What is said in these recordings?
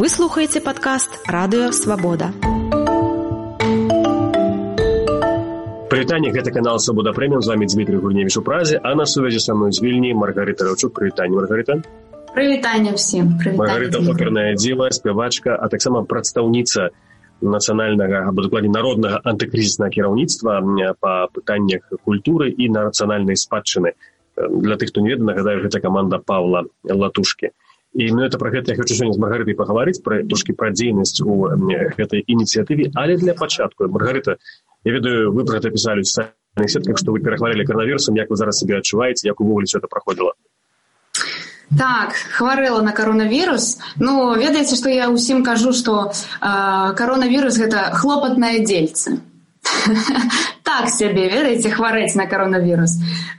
Вы слухаеце падкаст «Радыё Свабода». Прывітанне, гэта канал «Свабода Прэміум». З вами Дмитрий Гурневич у Празе, а на сувязі са мной з Вільні Маргарита Раўчук. Прывітанне, Маргарита. Прывітанне ўсім. Маргарита – оперная дзіва, спявачка, а таксама прадстаўніца нацыянальнага, або дакладней народнага антыкрызіснага кіраўніцтва па пытаннях культуры і нацыянальнай спадчыны. Для тых, хто не ведае, нагадаю, гэта каманда Павла Латушкі. І это про гэта я хочу сёння з Маргарытай пагаварыць, трошкі пра дзейнасць у гэтай ініцыятыве, але для пачатку. Маргарита, я ведаю, вы про гэта пісалі ў сацыяльных сетках, што вы перахварылі коронавірусам, як вы зараз сябе адчуваеце, як увогуле ўсё гэта праходзіла? Так, хварэла на коронавірус. Ну, ведаеце, што я ўсім кажу, што коронавірус – гэта хлопатнае дзельце. Так сябе, ведаеце, хварэць на коронавірус.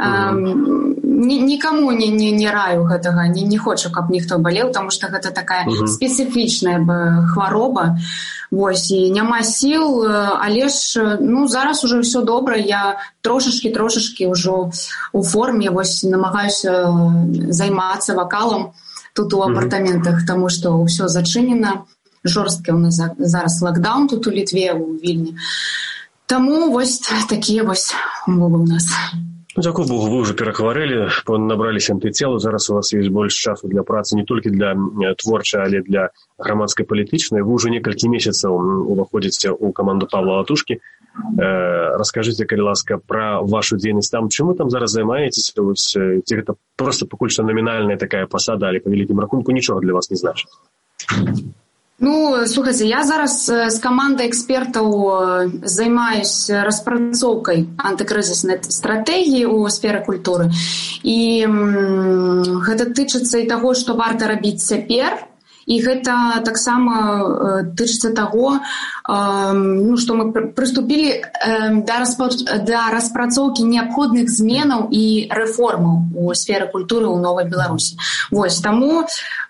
Нікому не раю гэтага, не хочу, каб ніхто балеў, таму што гэта такая спецыфічная хвароба. Вось, і няма сіл, але ж, ну, зараз уже ўсё добра, я трошашкі ўжо у форме, вось, намагаюся займацца вакалам тут у апартаментах, таму што ўсё зачынена, жорсткі у нас зараз лакдаун тут у Літве, у Вільні. Таму вось такія вось умовы у нас. Дзякуй Богу, вы ўжо перахварэлі, набраліся антыцелу, зараз у вас ёсць больш часу для працы не толькі для творчай, але для грамадскай палітычнай. Вы ўжо некалькі месяцаў уваходзіце ў каманду Павла Латушкі. Раскажыце, калі ласка, пра вашу дзейнасць там. Чым вы там зараз займаецеся? Ці гэта проста пакуль што намінальная такая пасада, але па вялікім рахунку нічога для вас не значыць? Ну, слухайце, я зараз з камандай экспертаў займаюся распрацоўкай антыкрызіснай стратэгіі ў сферы культуры. І гэта тычыцца і таго, што варта рабіць цяпер, і гэта таксама тычыцца таго, што мы прыступілі да распрацоўкі неабходных зменаў і рэформаў у сферы культуры ў Новай Беларусі. Вось, таму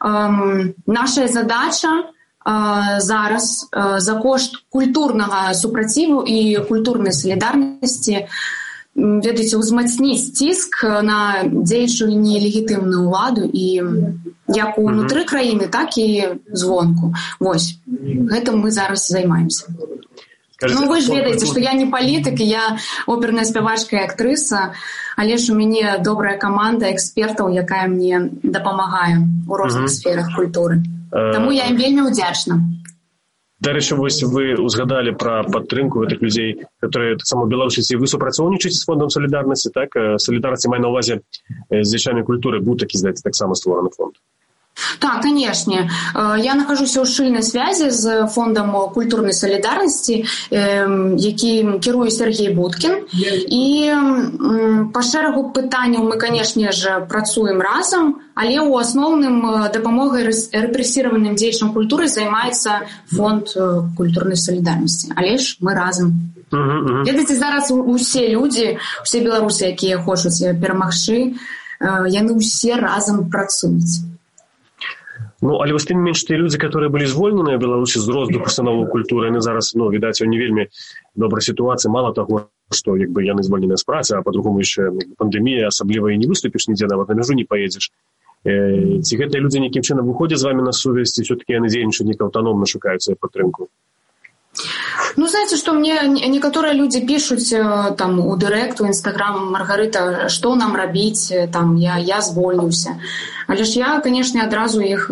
наша задача зараз за кошт культурнага супраціву і культурнай салідарнасці, ведаеце, узмацніць ціск на дзеючую нелегітымную ўладу і як унутры краіны, так і звонку. Вось, гэтым мы зараз займаемся. Ну, вы ж ведаеце, што я не палітык, я оперная спявачка і актрыса, але ж у мяне добрая каманда экспертаў, якая мне дапамагае ў розных сферах культуры. Таму я ім вельмі ўдзячна. Дарэчы, вось вы узгадалі пра падтрымку гэтых людзей, которые таксама беларусіцы. Вы супрацоўнічаеце з фондам салідарнасці, так? Салідарнасці мае на ўвазе з дзеячамі культуры, быў такі, здаецца, таксама створаны фонд. Так, конечно. Я нахожуся ў шчыльнай связи з фондам культурнай салідарнасці, якім кіруе Сергей Будкін. І па шэрагу пытанняў мы, конечно же, працуем разам, але ў асноўным дапамогай рэпрэсіраваным дзеячам культуры займаецца фонд культурнай салідарнасці. Але ж мы разам. Ведаеце, зараз усе людзі, усе беларусы, якія хочуць перамагчы, яны ўсе разам працуюць. Ну, але вось тым менш тыя людзі, которые былі звольненыя ў Беларусі з роздуху станову культуры, яны зараз, ну, відаць, у не вельмі добрай сітуацыі. Мала таго, што як бы яны звольненыя з працы, а па-другому яшчэ пандэмія, асабліва і не выступіш нідзе, нават на мяжу не паедзеш. Ці гэтыя людзі нейкім чынам выходзяць з вамі на сувязь, ці ўсё-такі яны дзейнічаюць нейка аўтаномна, шукаюць сваю падтрымку? Ну, знаете, что мне некоторые люди пишут там у директ, у Инстаграм: Маргарита, что нам рабіць, там, я звольнюся. Але ж я, конечно, одразу их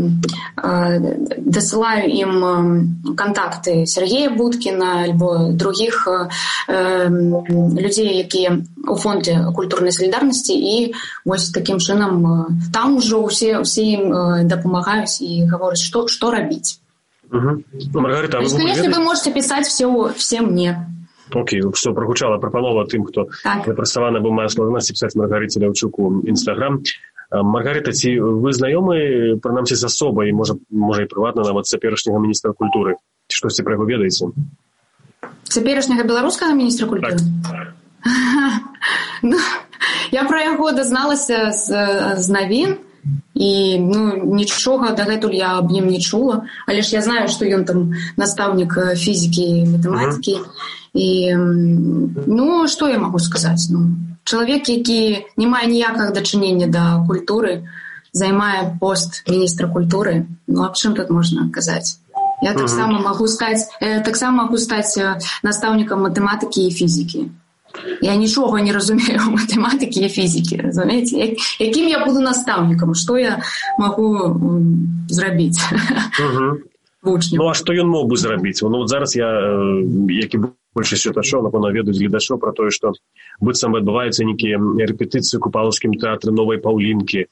досылаю им контакты Сергея Будкина альбо других людей, якія у фонде культурной солидарности, и вось таким чынам там уже все им дапамагаюць и говорят, что рабіць. Маргарита, есть, конечно, вы можете писать все мне. Окей, что прогучала пропанова тым, хто працаваны або мае складанасці пісаць Маргарыце Раўчук у Інстаграм. Маргарита, ці вы знаёмы, прынамсі, з асобай, можа і прыватна, нават цяперашняга міністра культуры? Ці штосьці пра яго ведаеце? Цяперашняга беларускага міністра культуры? Так. Ну, я пра яго дазналася з навін, і нічога дагэтуль я аб ім не чула, але ж я знаю, што ён там настаўнік фізікі і матэматыкі. І што я магу сказаць? Чалавек, які не мае ніякага дачынення да культуры, займае пост міністра культуры. Ну, аб чым тут можна казаць? Я таксама магу стаць настаўнікам матэматыкі і фізікі. Я нічога не разумею ў матэматыкі і фізікі, разумееце? Якім я буду настаўнікам? Што я магу зрабіць? Вучню. Ну, а што ён мог бы зрабіць? Ну, вот зараз я, як і большасць чытачоў, напэўна, ведаюць гледачоў пра тое, што быццам адбываюцца нейкія рэпетыцыі ў Купалаўскім тэатры новай Паўлінкі.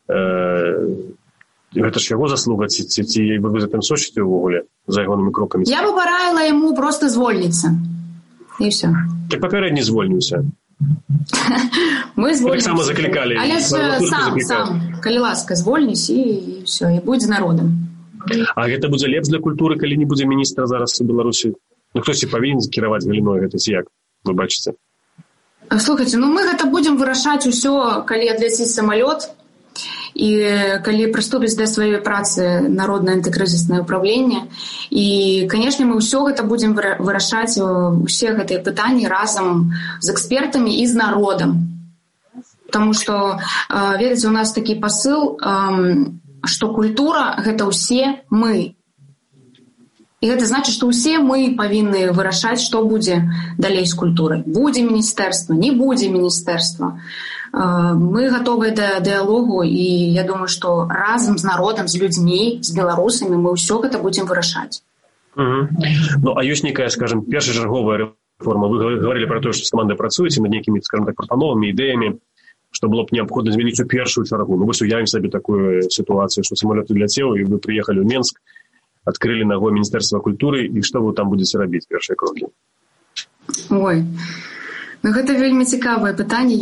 Гэта ж яго заслуга, ці вы за тым сочыце ўвогуле, за ягонымі крокамі? Я бы параіла яму проста звольніцца. І ўсё. Так папярэдні звольніўся. Мы звольнімся. Так само заклікалі. Але ж сам, калі ласка, звольнісь і ўсё, і будзе народам. А гэта будзе лепш для культуры, калі не будзе міністра зараз у Беларусі? Ну, хтосьці павінен кіраваць галіной гэта, ці як? Вы бачыце? Слухайце, ну мы гэта будзем вырашаць усё, калі адляціць самалёт, і калі прыступіць да сваёй працы народнае антыкрызіснае ўправленне. І, канешне, мы ўсё гэта будзем вырашаць, усе гэтыя пытанні разам з экспертамі і з народам. Таму што, ведаеце, у нас такі пасыл, што культура — гэта ўсе мы. І гэта значыць, што ўсе мы павінны вырашаць, што будзе далей з культурай. Будзе міністэрства, не будзе міністэрства. Мы гатовыя да дыялогу, і я думаю, што разам з народам, з людзьмі, з беларусамі мы ўсё гэта будзем вырашаць. Ну, а ёсць нейкая, скажем, першачарговая рэформа. Вы гаварылі пра тое, што з камандай працуеце над нейкімі, скажем так, прапановамі, ідэямі, што было б неабходна змяніць у першую чаргу. Ну, вось уявім сабе такую сітуацыю, што самалёт уляцеў, і вы прыехалі ў Менск, адкрылі нагой Міністэрства культуры, і што вы там будзеце рабіць, першыя крокі? Ой, ну гэта вельмі цікавае пытанне.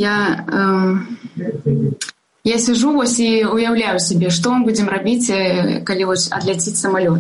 Я сижу вось і уяўляю сабе, што мы будзем рабіць, калі вось адляціць самалёт.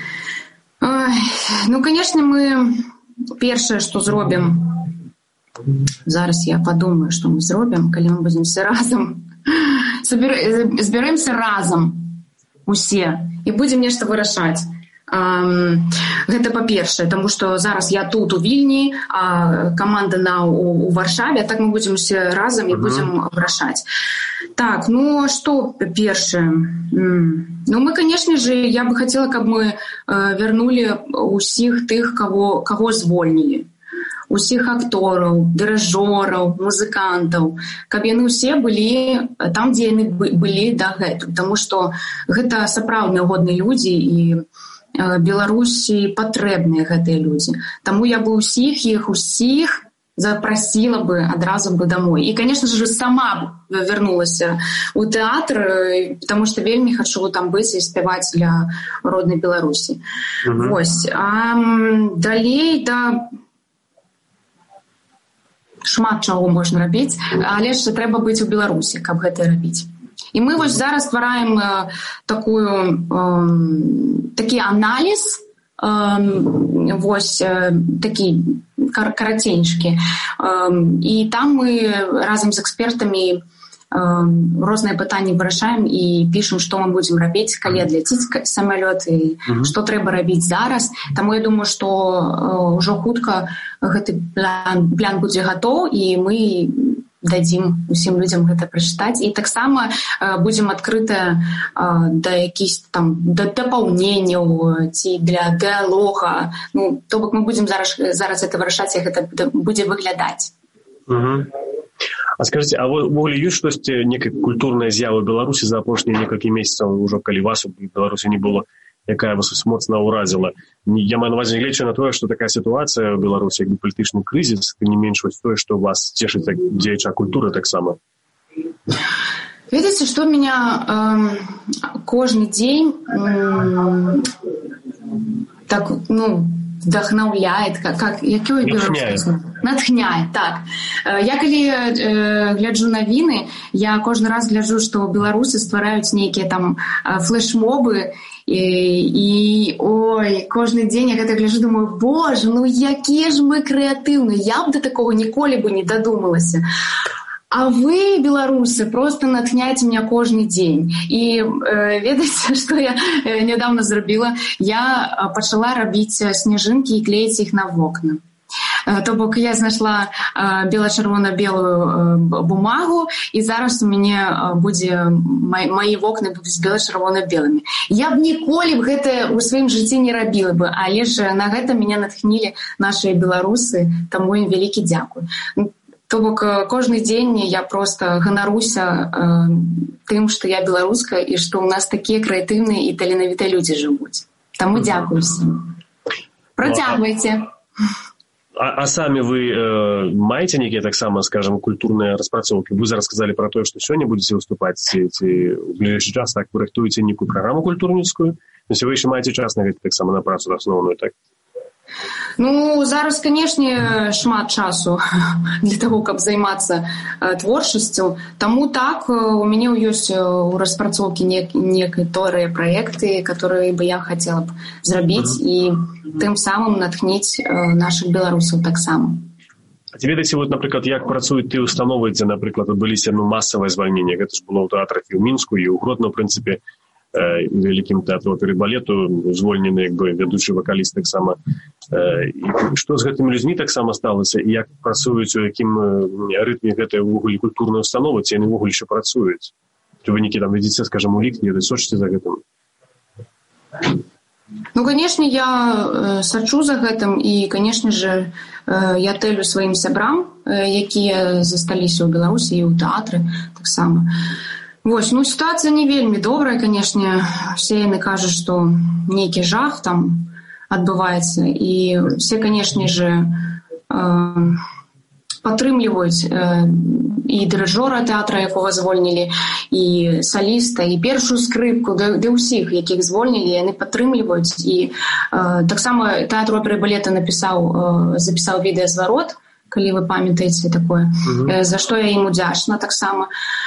Ну, канешне, мы першае, што зробім, зараз я падумаю, што мы зробім, калі мы будзем все разам, збярэмся разам усе і будзем нешта вырашаць. Гэта па-першае, таму што зараз я тут у Вільні, а каманда у Варшаве, так мы будзем усе разам і будзем вырашаць. Так, ну што першае? Ну мы, канешне же, я бы хацела, каб мы вярнулі усіх тых, каго звольнілі. Усіх актораў, дырыжораў, музыкантаў, каб яны ўсе былі там, дзе яны былі дагэтуль, таму што гэта сапраўдныя годныя людзі, і Беларусі патрэбныя гэтыя людзі. Таму я бы усіх запрасіла бы адразу бы домой. І, канешне же, сама вярнулася ў тэатр, таму што вельмі хачу там быць і спяваць для роднай Беларусі. Вось. А далей, шмат чаго можна рабіць, але ж трэба быць у Беларусі, каб гэта рабіць. І мы вось зараз ствараем такі аналіз, вось такі караценькі. І там мы разам з экспертамі розныя пытанні вырашаем і пішам, што мы будзем рабіць, калі адляціць самалёт, і што трэба рабіць зараз. Таму я думаю, што ўжо хутка гэты план будзе гатоў, і мы дадзім усім людзям гэта прачытаць. І таксама будзем адкрытыя да якісь там дапаўненняў ці для дыялога. Ну, то бок мы будзем зараз гэта вырашаць, як гэта будзе выглядаць. А скажите, а ввогуле ёсць штосьці, некая культурная з'ява ў Беларусі за апошнія некалькі месяцаў, ужо калі вас у Беларусі не было, якая вас моцна ўразіла? Я маю на увазе, гледзячы на тое, што такая сітуацыя ў Беларусі, як бы палітычны крызіс, тым не менш вось тое, што вас цешыць як дзеяча культуры таксама. Ведаеце, што меня кожны дзень так, вдохновляет, якое беларускае слово? Натхняе, так. Я калі гляджу навіны, я кожны раз гляджу, што беларусы ствараюць нейкія там флешмобы, і кожны дзень я гэта гляджу, думаю, боже, якія ж мы крэатыўныя, я б да такога ніколі бы не дадумалася. А вы, беларусы, просто натхняеце меня кожны дзень. І ведаеце, што я нядаўна зрабіла? Я пачала рабіць сняжынкі і клеіць іх на вокны. То бок я знайшла бела-чырвона-белую бумагу, і зараз у мяне будзе мои вокны будуць бела-чырвона-белымі. Я б ніколі гэта ў сваім жыцці не рабіла бы, але ж на гэта мяне натхнілі нашыя беларусы, таму ім вялікі дзякуй. То бок кожны дзень я просто ганаруся тым, што я беларуска і што ў нас такія крэатыўныя і таленавітыя людзі жывуць. Таму дзякуй усім. Працягвайце. А самі вы маеце нейкія таксама, скажам, культурныя распрацоўкі? Вы зараз сказалі пра тое, што сёння будзеце выступаць, ці ў бліжэйшы час так вы рыхтуеце нейкую праграму культурніцкую? Ці вы яшчэ маеце час на гэта таксама на працу асноўную, так? Ну, зараз, канешне, шмат часу для того, каб займацца творчасцю. Таму так, у мяне ёсць у распрацоўкі некаторыя праекты, которые бы я хацела б зрабіць і тым самым натхніць нашых беларусаў таксама. А ці ведаеце, вот, напрыклад, як працуюць тыя установы, дзе, напрыклад, адбыліся масавае звальненне? Гэта ж было ў тэатрах і ў Мінску, і ў Гродно, ў прынцыпе, вялікім тэатру оперы і балету, звольнены як бы вядучы вакаліст таксама. І што з гэтымі людзьмі таксама сталася, і як працуюць, у якім рытме гэтыя ўвогуле культурныя установы, ці яны ўвогуле ще працуюць? Ці вы нейкі там ведзіце, скажам, улік, не сочыце за гэтым? Ну, канешне, я сачу за гэтым, і, канешне же, я тэлю сваім сябрам, якія засталіся ў Беларусі і ў тэатры таксама. Вось, ну, ситуація не вельмі добрая, канешне, все яны кажуць, што нейкі жах там адбываецца, і все, канешне же, падтрымліваюць і дырыжора тэатра, якога звольнілі, і саліста, і першую скрыпку, да ўсіх, якіх звольнілі, яны падтрымліваюць. І таксама тэатр оперы і балета запісаў відэазварот, калі вы памятаеце такое, за што я ім удзячна таксама.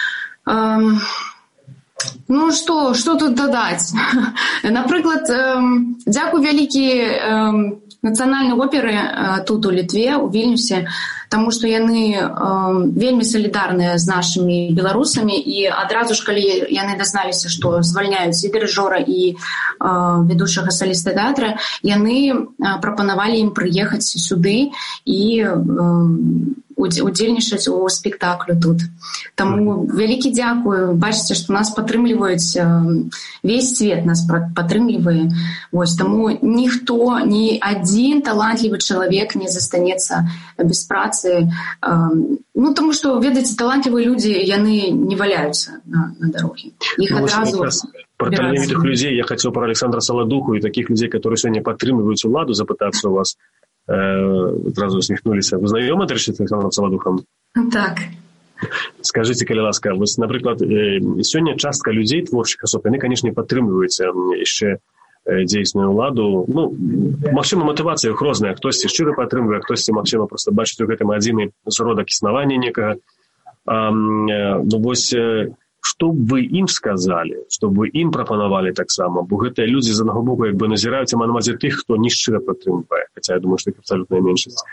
Ну, што тут дадаць? Напрыклад, дзякуй вялікі нацыянальнай оперы тут у Літве, у Вільнюсе, таму што яны вельмі салідарныя з нашымі беларусамі, і адразу ж, калі яны дазналіся, што звальняюць і дырыжора, і вядучага саліста тэатра, яны прапанавалі ім прыехаць сюды і удзельнічаць у спектаклю тут. Таму вялікі дзякуй. Бачыце, што нас падтрымліваюць, весь свет нас падтрымлівае. Вось, таму ніхто, ні адзін талантлівы чалавек не застанецца без працы. Ну, таму што, ведаеце, талантлівыя людзі, яны не валяюцца на дарогі. Іх адразу... Про таленавітых людзей я хацеў пра Александра Саладуху і такіх людзей, которые сёння падтрымліваюць уладу, запытацца у вас. Сразу усміхнуліся. Вы знаёмы, дарэчы, з Александром Саладухам? Так. Скажыце, калі ласка, вось, напрыклад, сёння частка людзей, творчых асоб, яны, канешне, падтрымліваюць яшчэ дзейсную ўладу. Ну, магчыма, матывацыя іх розная. Хтосьці шчыра падтрымлівае, хтосьці, магчыма, проста бачыць у гэтым адзіны зародак існавання некага. Ну, вось, што б вы ім сказалі, што б вы ім прапанавалі таксама, бо гэтыя людзі з аднаго боку як бы назіраюць на мазе тых, хто не шчыра падтрымлівае, хаця я думаю, што іх абсалютная меншасць.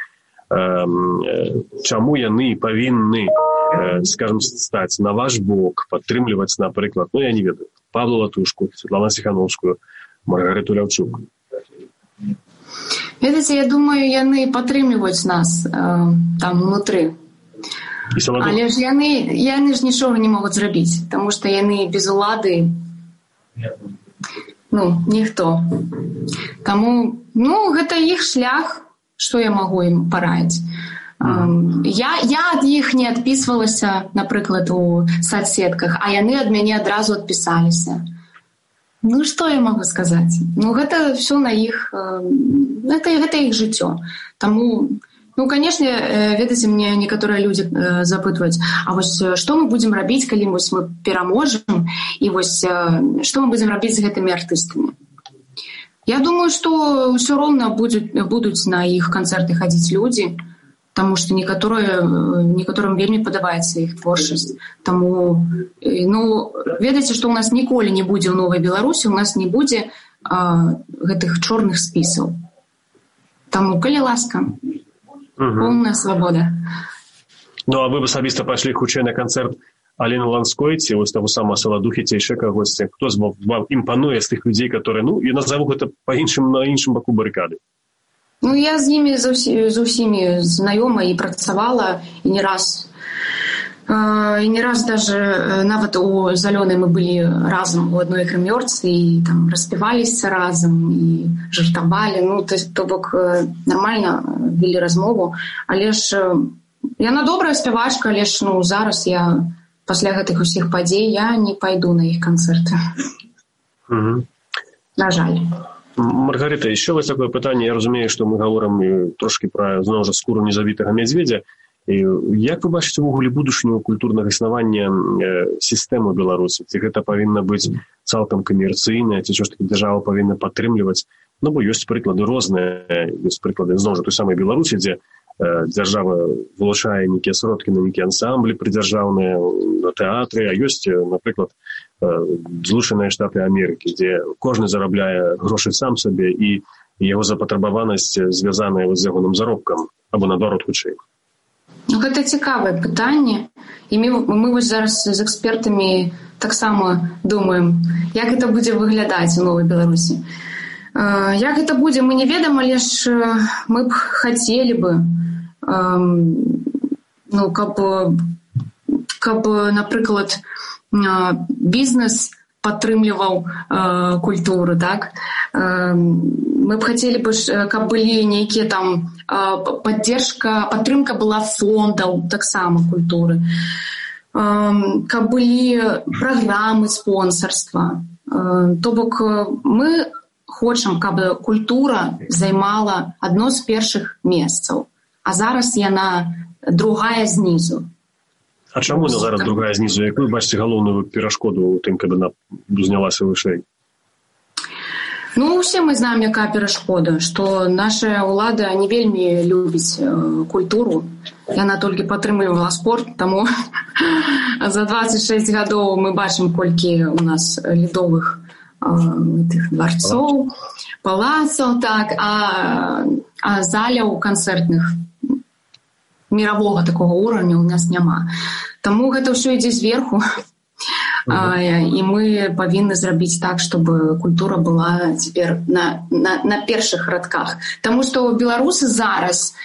Чаму яны павінны, скажам, стаць на ваш бок, падтрымліваць, напрыклад, ну, я не ведаю, Павлу Латушку, Светлану Ціхановскую, Маргарыту Ляўчук? Ведаеце, я думаю, яны падтрымліваюць нас там унутры. Але ж яны ж нічога не могуць зрабіць, таму што яны без улады, ну, ніхто. Таму, ну, гэта іх шлях, што я магу ім параіць. Я ад іх не адпісвалася, напрыклад, у садсетках, а яны ад мяне адразу адпісаліся. Ну, што я магу сказаць? Ну, гэта ўсё на іх, гэта іх жыццё. Таму... Ну, канешне, ведаеце, мне некаторыя людзі запытваюць, а вось што мы будзем рабіць, калі вось мы пераможам, і вось што мы будзем рабіць з гэтымі артыстамі? Я думаю, што ўсё роўна будуць на іх канцэрты хадзіць людзі, таму што некаторым вельмі падабаецца іх творчасць. Таму, ну, ведаеце, што ў нас ніколі не будзе ў Новай Беларусі, у нас не будзе гэтых чорных спісаў. Таму, калі ласка, поўная свабода. Ну, а вы б асабіста пайшлі хутчэй на канцэрт Алены Ланской, ці вось таго самого Саладухі, ці яшчэ кагосьці? Хто вам імпануе з тых людзей, которые, ну, я назову гэта на іншым баку барыкады? Ну, я з імі з усімі знаёма і працавала, і не раз даже нават у Зялёнай мы былі разам у адной грымёрцы і там распяваліся разам і жартавалі. Ну, то бок нармальна вялі размову, але ж яна добрая спявачка, але ж ну, зараз я пасля гэтых усіх падзей я не пайду на іх канцэрты. На жаль. Маргарита, еще вот такое питание. Я разумею, что мы говорим трошки про, знову ж, скуру незабитого медведя. Як вы бачите увогуле будучыню культурнага існавання сістэмы Беларусі? Ці гэта павінна быць цалкам камерцыйная, ці ўсё ж такі дзяржава павінна падтрымліваць? Ну, бо ёсць прыклады розныя, ёсць прыклады, зноў жа, той самай Беларусі, дзе дзяржава вылучае нейкія сродкі на нейкія ансамблі прыдзяржаўныя, на тэатры, а ёсць, напрыклад, Злучаныя Штаты Амерыкі, дзе кожны зарабляе грошы сам сабе, і яго запатрабаванасць звязаная з ягоным заробкам, або наадварот хутчэй. Ну, гэта цікавае пытанне, і мы вось зараз з экспертамі таксама думаем, як гэта будзе выглядаць у новай Беларусі. Як гэта будзе, мы не ведаем, але ж мы б хацелі бы, ну, каб, напрыклад, бізнес падтрымліваў культуру, так? Мы б хацелі бы, каб былі нейкія там падтрымка была фондаў таксама культуры, каб былі праграмы спонсарства. То бок мы хочам, каб культура займала адно з першых месцаў, а зараз яна другая знізу. А чаму она зараз другая знізу? Як вы бачыце галоўную перашкоду ў тым, каб яна узнялася вышэй? Ну, усе мы знаем, якая перашкода, што наша ўлада не вельмі любіць культуру. Яна толькі падтрымлівала спорт, таму за 26 гадоў мы бачым, колькі у нас ледовых дворцоў, палацаў, так, а заляў канцэртных мирового такого уровня у нас няма. Таму гэта ўсё ідзе зверху. І мы павінны зрабіць так, чтобы культура была цяпер на першых радках. Таму што беларусы зараз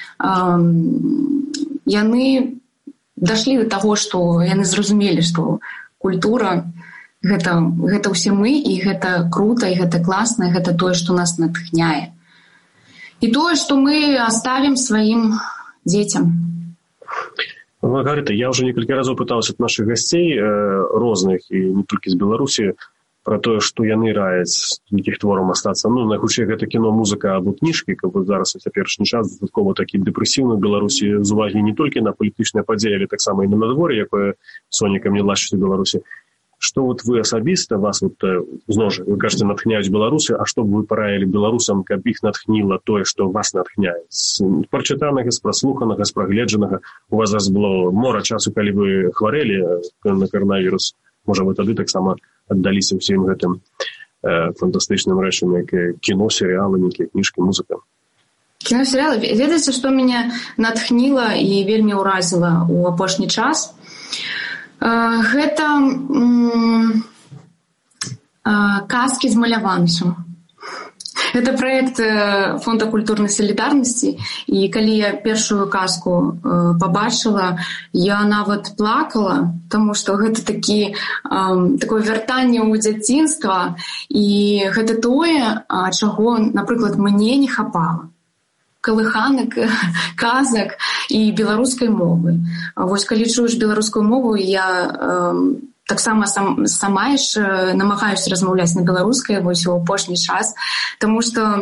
яны дашлі до таго, што яны зразумелі, што культура гэта ўсе мы, і гэта круто, і гэта класна, і гэта тое, што нас натхняе. І тое, што мы оставім сваім дзецям. Маргарита, я уже несколько разов пытался от наших гостей розных, и не только из Беларуси, про то, что яны раяць нейкіх творам астацца. Ну, найхутчэй гэта кіно, музыка або кніжкі, каб зараз у цяперашні час дадатково такі дэпрэсіўны ў Беларусі з увагі не толькі на палітычныя падзеі, але таксама і на надвор'е, якое сонікам не лашыць у Беларусі. Што вот вы асабіста, вас вот, зноў жа, вы кажаце, натхняюць беларусы, а што б вы параілі беларусам, каб іх натхніла тое, што вас натхняе? З прачытанага, з праслуханага, з прагледжанага. У вас зараз было мора часу, калі вы хварэлі на каранавірус. Можа, вы тады таксама аддаліся ўсім гэтым фантастычным рэчам, як кіно, серыялы, нейкія кніжкі, музыка. Кіно, серыялы. Ведаеце, што мяне натхніла і вельмі ўразіла ў апошні час? Гэта казкі з маляванышам. Гэта праект Фонда культурнай салідарнасці, і калі я першую казку пабачыла, я нават плакала, таму што гэта такое вяртанне ў дзяцінства, і гэта тое, чаго, напрыклад, мне не хапала. Калыханак, казак і беларускай мовы. Вось калі чуеш беларускую мову, я таксама сама ж намагаюся размаўляць на беларускай вось у апошні час, таму што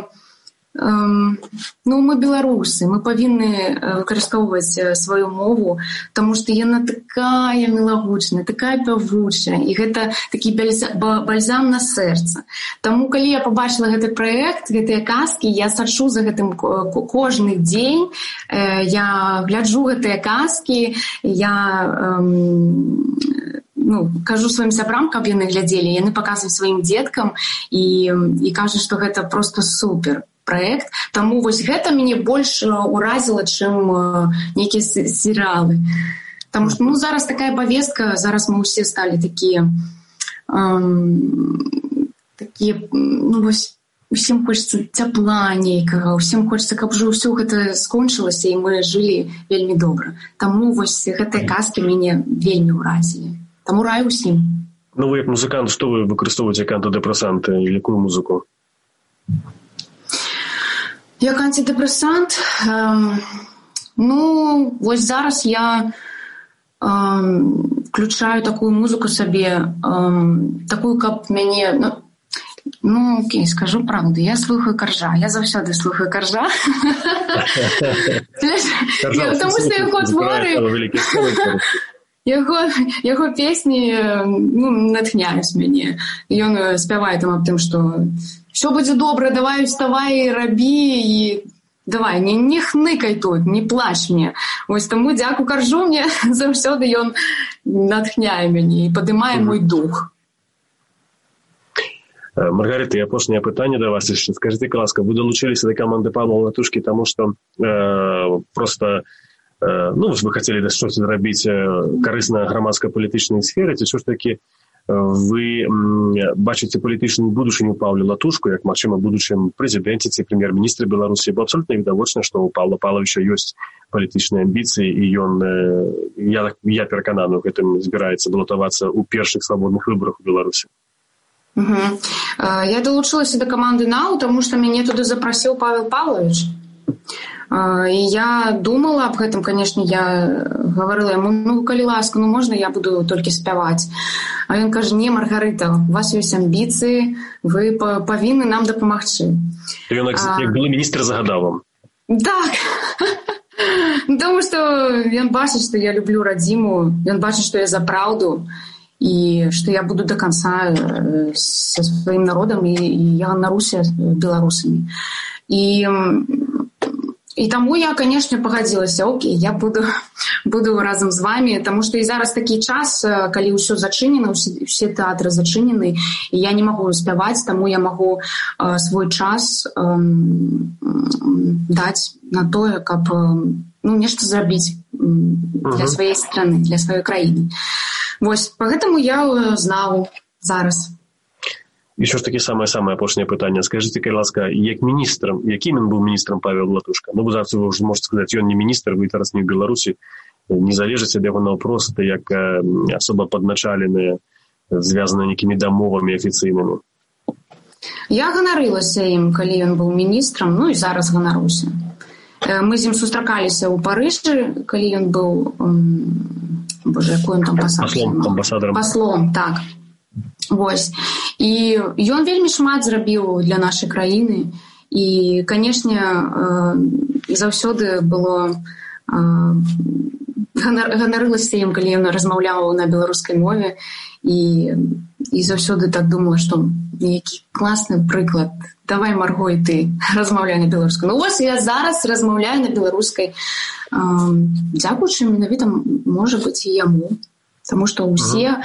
мы беларусы, мы павінны выкарыстоўваць сваю мову, таму што яна такая мілагучная, такая пявучая, і гэта такі бальзам на сэрца. Таму, калі я пабачыла гэты праект, гэтыя казкі, я сачу за гэтым кожны дзень, я гляджу гэтыя казкі, я кажу сваім сябрам, каб яны глядзелі, яны паказваюць сваім дзеткам і кажуць, што гэта проста супер праект. Таму вось гэта мяне больш уразіла, чым нейкія серыялы. Таму што зараз такая павестка, зараз мы ўсе сталі такія, вось усім хочацца цяпла нейкага, усім хочацца, каб уже ўсё гэта скончылася, і мы жылі вельмі добра. Таму вось гэтыя казкі мяне вельмі ўразілі. Таму раю ўсім. Ну, вы як музыкант, што вы выкарыстоўваеце як антыдэпрэсанты і якую музыку? Як антидепрессант? Вось зараз я включаю такую музыку сабе, такую, каб мяне... окей, скажу правду, я слухаю Каржа. Я заўсёды слухаю Каржа. Таму што яго творы... Яго песні натхняюць мяне. Ён спявае там аб тым, што все будзе добра, давай уставай, рабі, і давай, не хныкай тут, не плач мне. Вось таму дзякую Каржу, мне заўсёды ён натхняе мяне і падымае мой дух. Маргарита, апошняе пытанне да вас яшчэ. Скажыце, ласка, вы далучыліся да каманды Павла Латушкі, таму што проста вы хацелі штось зрабіць карысна грамадска-палітычнай сферы, ці ўсё ж такі вы бачыце палітычную будучыню Паўле Латушку, як, магчыма, будучым прэзідэнце ці прэм'ер-міністры Беларусі, бо абсолютна відавочна, што у Паўла Павловича ёсць палітычныя амбіцыі, і ён, я перакананы, у гэтым збіраецца балатавацца ў першых свабодных выбарах у Беларусі. Я далучылася да каманды НАУ, таму што мяне туды запрасіў Павел Павлович. І я думала аб гэтым, канешне, я гаварыла яму, калі ласка, можна я буду толькі спяваць. А ён кажа, не, Маргарыта, у вас ёсць амбіцыі, вы павінны нам дапамагчы. Ён, як былы міністр, загадаў вам? Так. Таму што ён бачыць, што я люблю радзіму, ён бачыць, што я за праўду, і што я буду до конца са сваім народам, і я ганаруся беларусамі. І таму я, канешне, пагадзілася, окей, я буду разам з вамі, таму што і зараз такі час, калі ўсё зачынена, усе тэатры зачынены, і я не магу спяваць, таму я магу свой час даць на тое, каб нешта зрабіць для сваёй страны, для сваёй краіны. Вось, пагэтаму я знаў зараз. І що ж таки самае апошняе пытанне. Скажыце, калі ласка, як міністрам, якім ён быў міністрам Павел Латушка? Бо зараз вы ўжо можете сказаць, ён не міністр, вы зараз не ў Беларусі, не залежыць ад яго наўпрост, як асоба падначаленая, звязана нейкімі дамовамі афіцыйнымі. Я ганарылася ім, калі ён быў міністрам, і зараз ганаруся. Мы з ім сустракаліся ў Парыжы, калі ён быў, якую ён там пасаду? Паслом, так. Вось. І ён вельмі шмат зрабіў для нашай краіны, і, канешне, заўсёды было ганарылася ім, калі ён размаўляў на беларускай мове, і заўсёды так думала, што які класны прыклад, давай, Марго, і ты размаўляй на беларускай. Вось я зараз размаўляю на беларускай, дзякуючы менавіта, можа быць, і яму. Таму што усе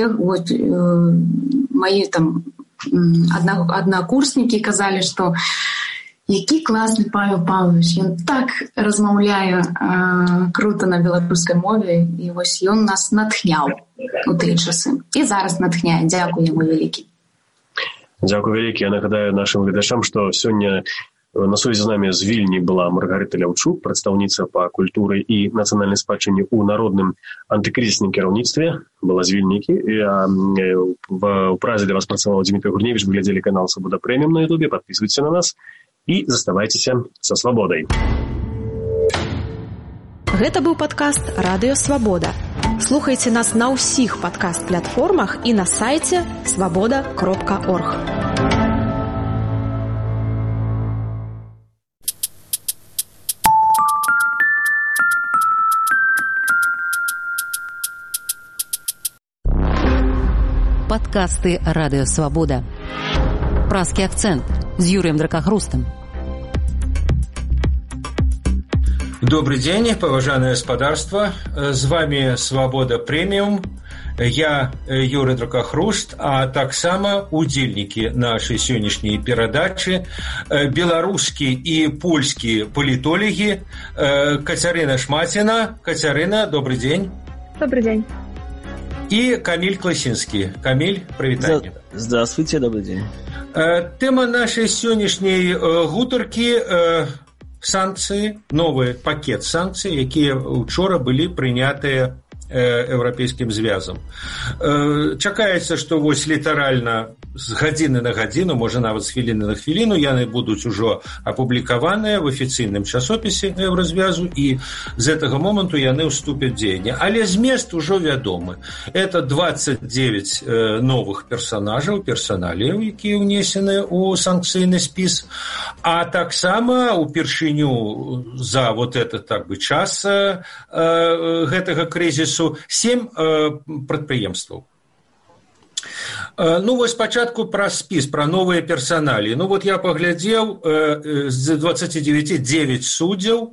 мои там аднакурснікі казалі, што які класны Павел Павлович, ён так размаўляе крута на беларускай мове, і вось ён нас натхняў у тыя часы. І зараз натхняе. Дзякуй яму вялікі. Дзякуй вялікі. Я нагадаю нашым гледачам, што сёння на сувязі з намі з Вільні была Маргарита Ляўчук, прадстаўніца па культуры і нацыянальнай спадчыне ў народным антыкрызісным кіраўніцтве, была з Вільнікі. У Празе для вас працаваў Дмітрий Гурневіч, вы глядзелі канал Свабода Прэміум на Ютубе, подписывайтесь на нас і заставайцеся са свабодай. Гэта быў падкаст «Радыё Свабода». Слухайце нас на ўсіх падкаст-платформах і на сайце свабода.орг. Подкасты «Радио Свобода». «Празский акцент» с Юрием Дракохрустом. Добрый день, поважанное господарство. С вами «Свобода Премиум». Я Юрий Дракохруст, а таксама удзельнікі нашай сённяшняй перадачы беларускія і польскія палітолагі Кацярына Шмаціна. Кацярына, добрый день. Добрый день. И Камиль Класинский. Камиль, привитание. Здравствуйте, добрый день. Тэма нашай сённяшняй гутаркі санкцыі, новы пакет санкцый, якія учора былі прынятыя Еўрапейскім звязам. Чакаецца, што вось літаральна з гадзіны на гадзіну, можа нават з хвіліны на хвіліну, яны будуць ужо апублікаваныя в афіцыйным часопісе Еўразвязу, і з гэтага моманту яны ўступяць дзеянне. Але змест ужо вядомы. Это 29 новых персаналіяў, якія ўнесены ў санкцыйны спіс, а таксама упершыню за вот этот так бы час гэтага крызісу 7 прадпрыемстваў. Ну, вось спачатку пра спіс, пра новыя персаналіі. Ну, вот я паглядзеў, з 29 9 суддзяў,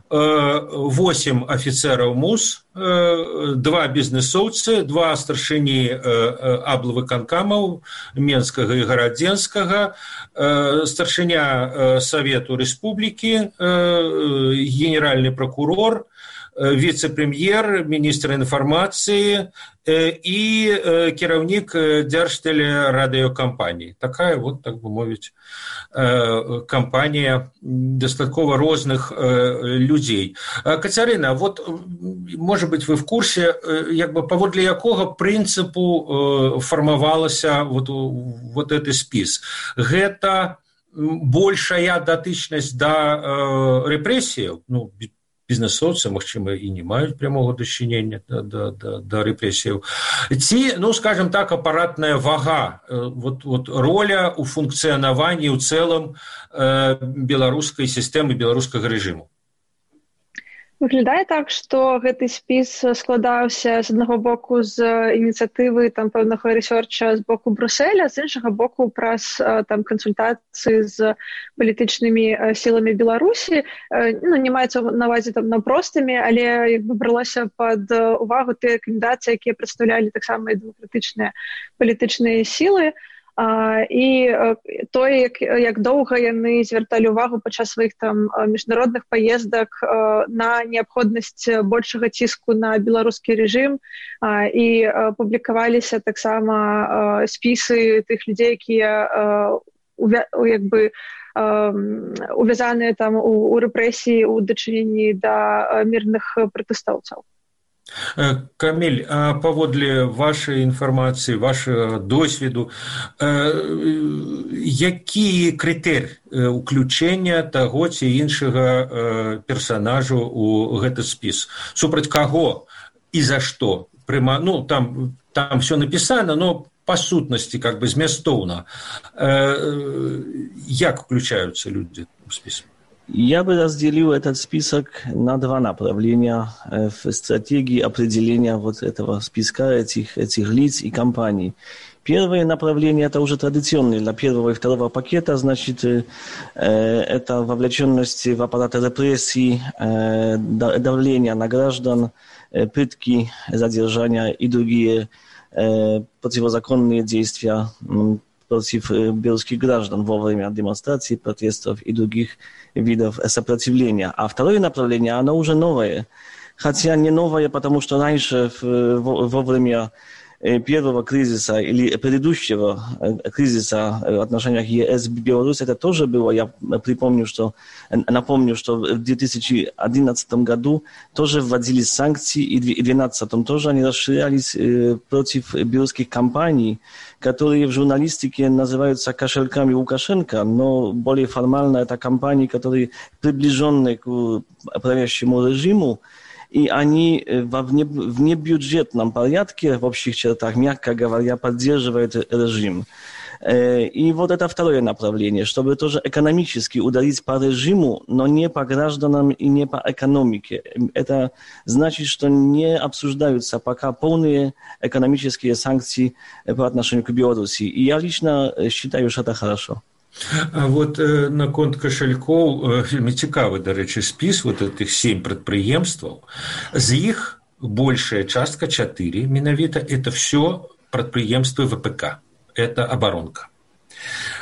8 афіцэраў МУС, 2 бізнесоўцы, 2 старшыні аблвыканкамаў Менскага і Гарадзенскага, старшыня Савету Рэспублікі, генеральны прокурор, віцэ-прэм'ер, міністр інфармацыі і кіраўнік дзяржтэлерадыёкампаніі. Такая вот, так бы мовіць, кампанія дастаткова розных людзей. Кацярына, вот, можа быць, вы в курсе, як бы паводле якога прынцыпу фармавалася вот гэты спіс? Гэта большая датычнасць да рэпрэсіяў, ну, бізнесоўцы, магчыма, і не маюць прямога дачынення да рэпрэсіяў. Ці, ну, скажем так, апаратная вага, вот роля ў функцыянаванні ў цэлым беларускай сістэмы, беларускага рэжыму? Выглядае так, што гэты спіс складаўся з аднаго боку з ініцыятывы там пэўнага рэсёрча з боку Брюсселя, з іншага боку праз там кансультацыі з палітычнымі сіламі Беларусі. Ну, не маецца на ўвазе там напростымі, але як бы бралося пад увагу тыя кандыдаты, якія прадстаўлялі таксама і дэмакратычныя палітычныя сілы. І тое, як доўга яны звярталі ўвагу падчас сваіх там міжнародных паездак на неабходнасць большага ціску на беларускі рэжым, і публікаваліся таксама спісы тых людзей, якія як бы увязаныя там у рэпрэсіі ў дачыненні да мірных пратэстоўцаў. Каміль, а паводле вашай інфармацыі, вашага досведу, які крытэрый уключэння таго ці іншага персанажу ў гэты спіс? Супраць каго і за што? Ну, там все напісана, но па сутнасці, как бы змястоўна. Як включаюцца людзі ў спіс? Я бы разделил этот список на 2 направления в стратегии определения вот этого списка этих лиц и компаний. Первое направление – это уже традиционное для первого и второго пакета, значит, это вовлеченность в аппарат репрессий, давление на граждан, пытки, задержания и другие противозаконные действия против белорусских граждан во время демонстраций, протестов и других видов сопротивления. А второе направление, оно уже новое. Хотя не новое, потому что раньше, во время первого кризиса или предыдущего кризиса в отношениях ЕС и Беларусь, это тоже было. Я напомню, что в 2011 году тоже вводились санкции, и в 2012 тоже они расширялись против белорусских компаний, которые в журналистике называются кошельками Лукашенко, но более формально это компании, которые приближены к правящему режиму, и они в внебюджетном порядке, в общих чертах, мягко говоря, поддерживают режим. И вот это второе направление, чтобы тоже экономически ударить по режиму, но не по гражданам и не по экономике. Это значит, что не обсуждаются пока полные экономические санкции по отношению к Беларуси. И я лично считаю, что это хорошо. Вот наконт кошелькоў вельмі цікавы, дарэчы, спіс вот этих 7 прадпрыемстваў. З іх большая частка, 4 менавіта, это все прадпрыемствы ВПК. Это оборонка.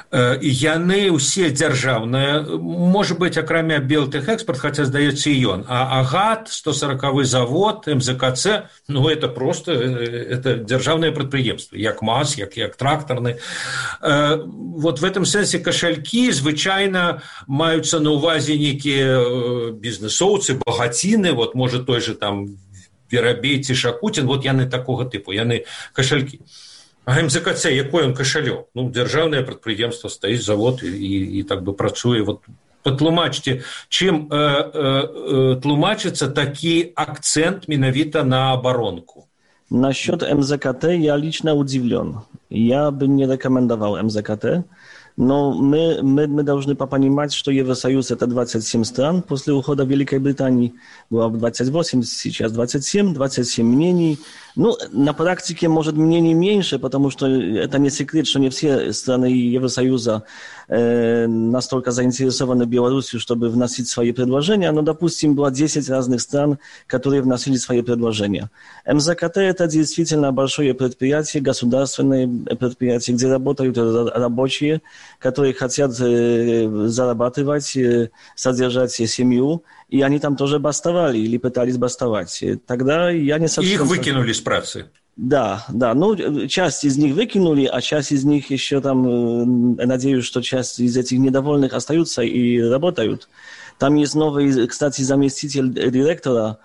І яны ўсе дзяржаўныя, можа быць, акрамя Белтэхэкспарт, хаця, здаецца, і ён. А АГАТ, 140-й завод, МЗКЦ, ну, это просто это дзяржаўныя прадпрыемствы, як МАЗ, як трактарны. Вот в этом сэнсе кашалькі звычайна маюцца на ўвазе нейкія бізнесоўцы, багаціны, вот, можа, той же там Верабей ці Шакутін, вот яны такога тыпу, яны кашалькі. А МЗКЦ, якой он кашалёк? Ну, дзяржаўнае прадпрыемства, стаіць завод і так бы працуе. Вот патлумачце, чым тлумачыцца такі акцент менавіта на оборонку? Насчет МЗКТ я лично удивлен. Я бы не рекомендовал МЗКТ. Но мы должны понимать, что Евросоюз – это 27 стран. После ухода Великой Британии было 28, сейчас 27 мнений. Ну, на практике, может, мнений меньше, потому что это не секрет, что не все страны Евросоюза настолько заинтересованы Беларусью, чтобы вносить свои предложения. Но, допустим, было 10 разных стран, которые вносили свои предложения. МЗКТ – это действительно большое предприятие, государственное предприятие, где работают рабочие, которые хотят зарабатывать, содержать семью, и они там тоже бастовали или пытались бастовать. Тогда я не совсем... Их выкинули с працы. Да. Ну, часть из них выкинули, а часть из них еще там, надеюсь, что часть из этих недовольных остаются и работают. Там есть новый, кстати, заместитель директора,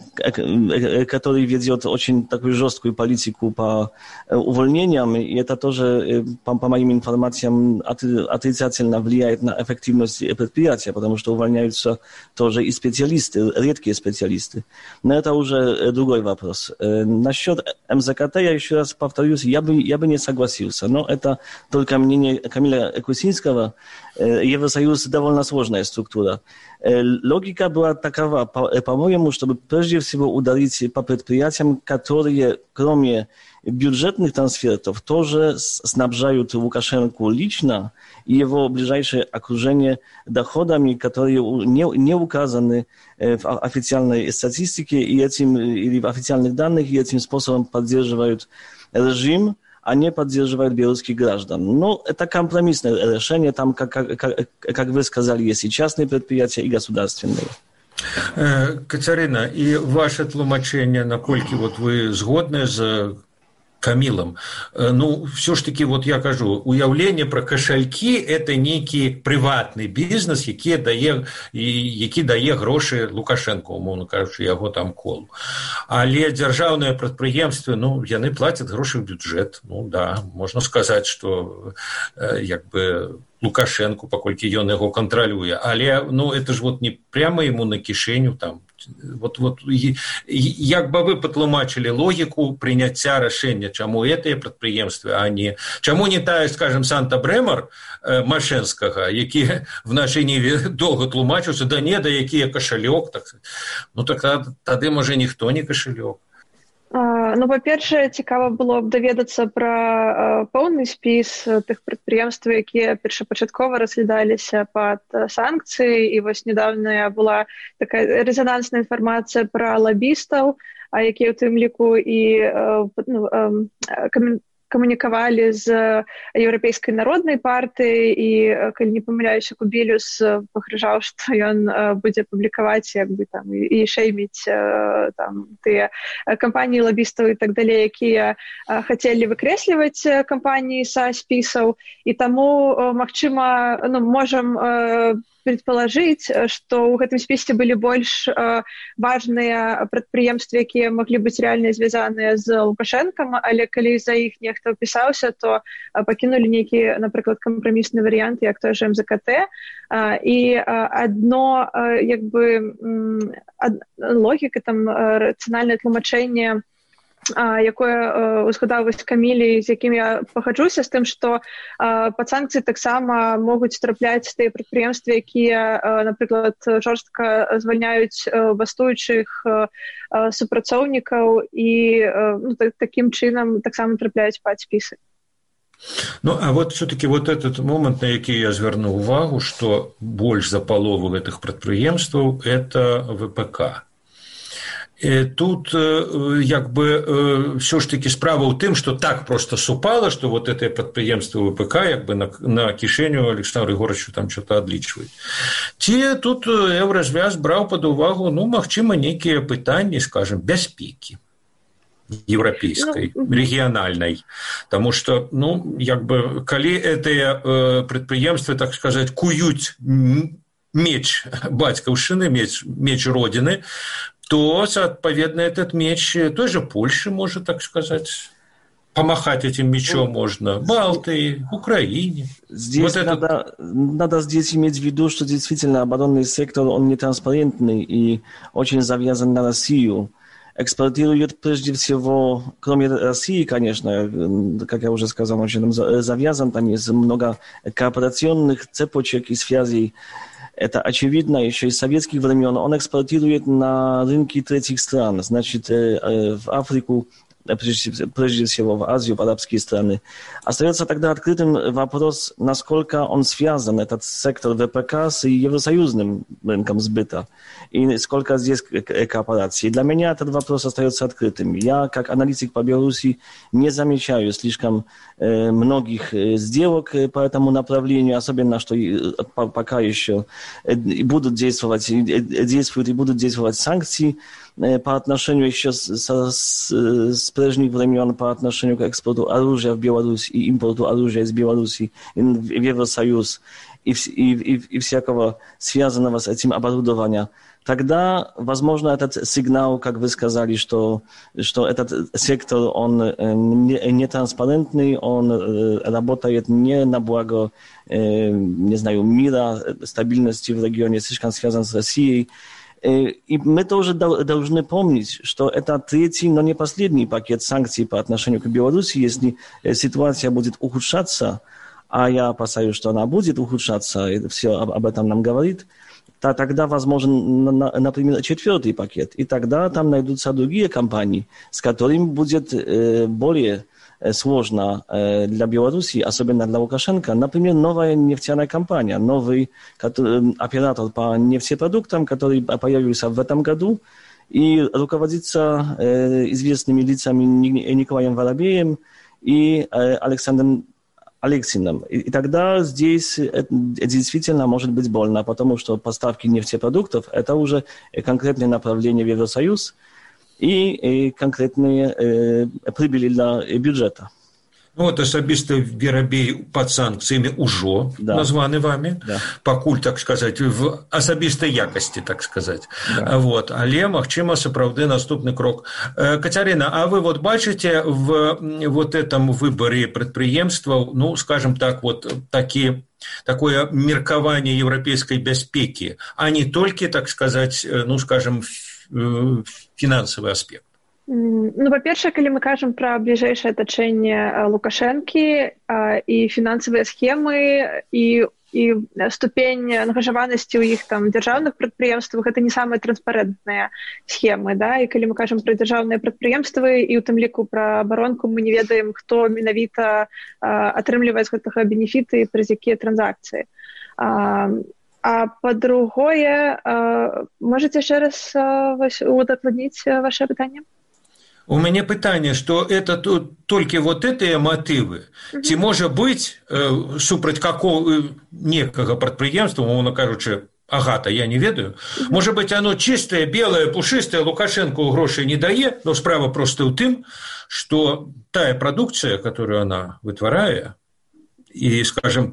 который ведет очень такую жесткую политику по увольнениям, и это тоже, по моим информациям, отрицательно влияет на эффективность предприятия, потому что увольняются тоже и специалисты, редкие специалисты. Но это уже другой вопрос. Насчет МЗКТ, я еще раз повторюсь, я бы не согласился, но это только мнение Камиля Кусинского. Евросоюз довольно сложная структура. Логика была такова, по-моему, чтобы прежде всего ударить по предприятиям, которые, кроме бюджетных трансфертов, тоже снабжают Лукашенко лично и его ближайшее окружение доходами, которые не указаны в официальной статистике или в официальных данных, и этим способом поддерживают режим, а не поддерживают белорусских граждан. Но это компромиссное решение. Там, как вы сказали, есть и частные предприятия, и государственные. Кацярына, і ваше тлумачэнне, наколькі вот вы згодны з Камілам, ну, все ж таки, вот я кажу, уяўленне пра кашалькі – это нейкі прыватны бізнес, які дае грошы Лукашенко, умоўна кажучы, яго там колу. Але дзяржаўныя прадпрыемствы, ну, яны плацяць грошы ў бюджэт. Ну, да, можна сказаць, што як бы Лукашенко, паколькі ён яго кантралюе. Але, ну, это ж вот не прямо ему на кішэню там. Вот, як бы вы патлумачылі логіку прыняцця рашэння, чаму гэтыя прадпрыемствы, а не... Чаму не тая, скажем, Санта-Брэмар Машэнскага, які в нашай ніве доўга тлумачыўся, да не, да які кашалёк. Так... Ну, так тады, можа, ніхто не кашалёк. Ну, па-першае, цікава было б даведацца пра поўны спіс тых прадпрыемстваў, якія першапачаткова разглядаліся пад санкцыі, і вось нядаўная была такая рэзанансная інфармацыя пра лабістаў, якія ў тым ліку і камунікавалі з Еўрапейскай народнай партыяй, і, калі не памыляюся, Кубілюс пагражаў, што ён будзе публікаваць, як бы там, і шэйміць там тыя кампаніі лабістаў і так далей, якія хацелі выкрэсліваць кампаніі са спісаў, і таму, магчыма, ну, можам предположить, что ў гэтым спісе былі больш важныя прадпрыемствы, якія маглі быць рэальна звязаныя з Лукашэнкам, але калі за іх нехта ўпісаўся, то пакінулі нейкі, напрыклад, кампрамісны варыянт, як той же МЗКТ. І адно, як бы, логіка, там, рацыянальнае тлумачэнне, якое узгадаў вось Камілі, з якім я пагаджуся, з тым, што пад санкцыі таксама могуць трапляць тыя прадпрыемствы, якія, напрыклад, жорстка звальняюць бастуючых супрацоўнікаў і, ну, такім чынам таксама трапляюць пад спісы. Ну, а вот все-таки вот этот момент, на які я звярнуў увагу, што больш за палову гэтых прадпрыемстваў – это ВПК. Тут як бы все ж таки справа ў тым, што так просто супала, што вот это прадпрыемства ВПК як бы на кішэню Александру Егоровичу там что-то адлічваюць. Ці тут Еўразвяз браў пад увагу, ну, магчыма, нейкія пытанні, скажем, бяспекі европейской, региональной. Потому что, ну, як бы, калі гэтыя прадпрыемствы, так сказать, куюць меч бацькаўшчыны, меч родины, то, соответственно, этот меч той же Польши может, так сказать, помахать этим мечом можно. Балтии, Украине. Здесь вот надо здесь иметь в виду, что действительно оборонный сектор, он нетранспарентный и очень завязан на Россию. Экспортирует прежде всего, кроме России, конечно, как я уже сказал, очень завязан, там есть много кооперационных цепочек и связей. Это очевидно еще из советских времен. Он экспортирует на рынки третьих стран, значит, в Африку, прежде всего в Азию, в арабские страны. Остается тогда открытым вопрос, насколько он связан, этот сектор ВПК, с евросоюзным рынком сбыта, и сколько здесь коопераций. Для меня этот вопрос остается открытым. Я, как аналитик по Беларуси, не замечаю слишком многих сделок по этому направлению, особенно, что пока еще действуют и будут действовать санкции по отношению еще с прежних времен по отношению к экспорту оружия в Беларусь и импорту оружия из Беларуси в Евросоюз и всякого связанного с этим оборудования, тогда, возможно, этот сигнал, как вы сказали, что этот сектор, он нетранспарентный, он работает не на благо, не знаю, мира, стабильности в регионе, слишком связан с Россией. И мы тоже должны помнить, что это третий, но не последний пакет санкций по отношению к Беларуси. Если ситуация будет ухудшаться, а я опасаюсь, что она будет ухудшаться, и все об этом нам говорит, то тогда возможен, например, четвертый пакет. И тогда там найдутся другие компании, с которыми будет более сложно для Беларуси, особенно для Лукашенко. Например, новая нефтяная компания, новый оператор по нефтепродуктам, который появился в этом году и руководится известными лицами Николаем Воробеем и Александром Алексиным. И тогда здесь действительно может быть больно, потому что поставки нефтепродуктов – это уже конкретное направление в Евросоюз, и конкретные прибыли для бюджета. Ну, вот асабіста Воробей пад санкцыямі ўжо названы вами, пакуль, так сказать, в асабістай якасці, так сказать. Вот. Але, магчыма, сапраўды наступны крок. Кацярына, а вы вот бачыце в вот этом выборе прадпрыемстваў, ну, скажем так, вот такое меркаванне европейской бяспекі, а не толькі, так сказать, ну, скажем, фінансавы аспект? Ну, па-першае, калі мы кажам пра бліжэйшае атачэнне Лукашэнкі і фінансавыя схемы і ступень ангажаванасці ў іх там дзяржаўных прадпрыемствах, гэта не самыя транспарэнтныя схемы, да? І калі мы кажам пра дзяржаўныя прадпрыемствы і ў тым ліку пра абаронку, мы не ведаем, хто менавіта атрымлівае з гэтага бенефіты і праз якія транзакцыі. А по-другое, можете еще раз удокладнить ваше пытание? У меня пытание, что это только вот эти мотивы. Ці может быть супраць какого некого прадпрыемства, умоўна кажучы, агата, я не ведаю. Может быть, оно чистое, белое, пушистое, Лукашенко грошей не дае, но справа просто ў тым, что тая продукция, которую она вытварае, и, скажем,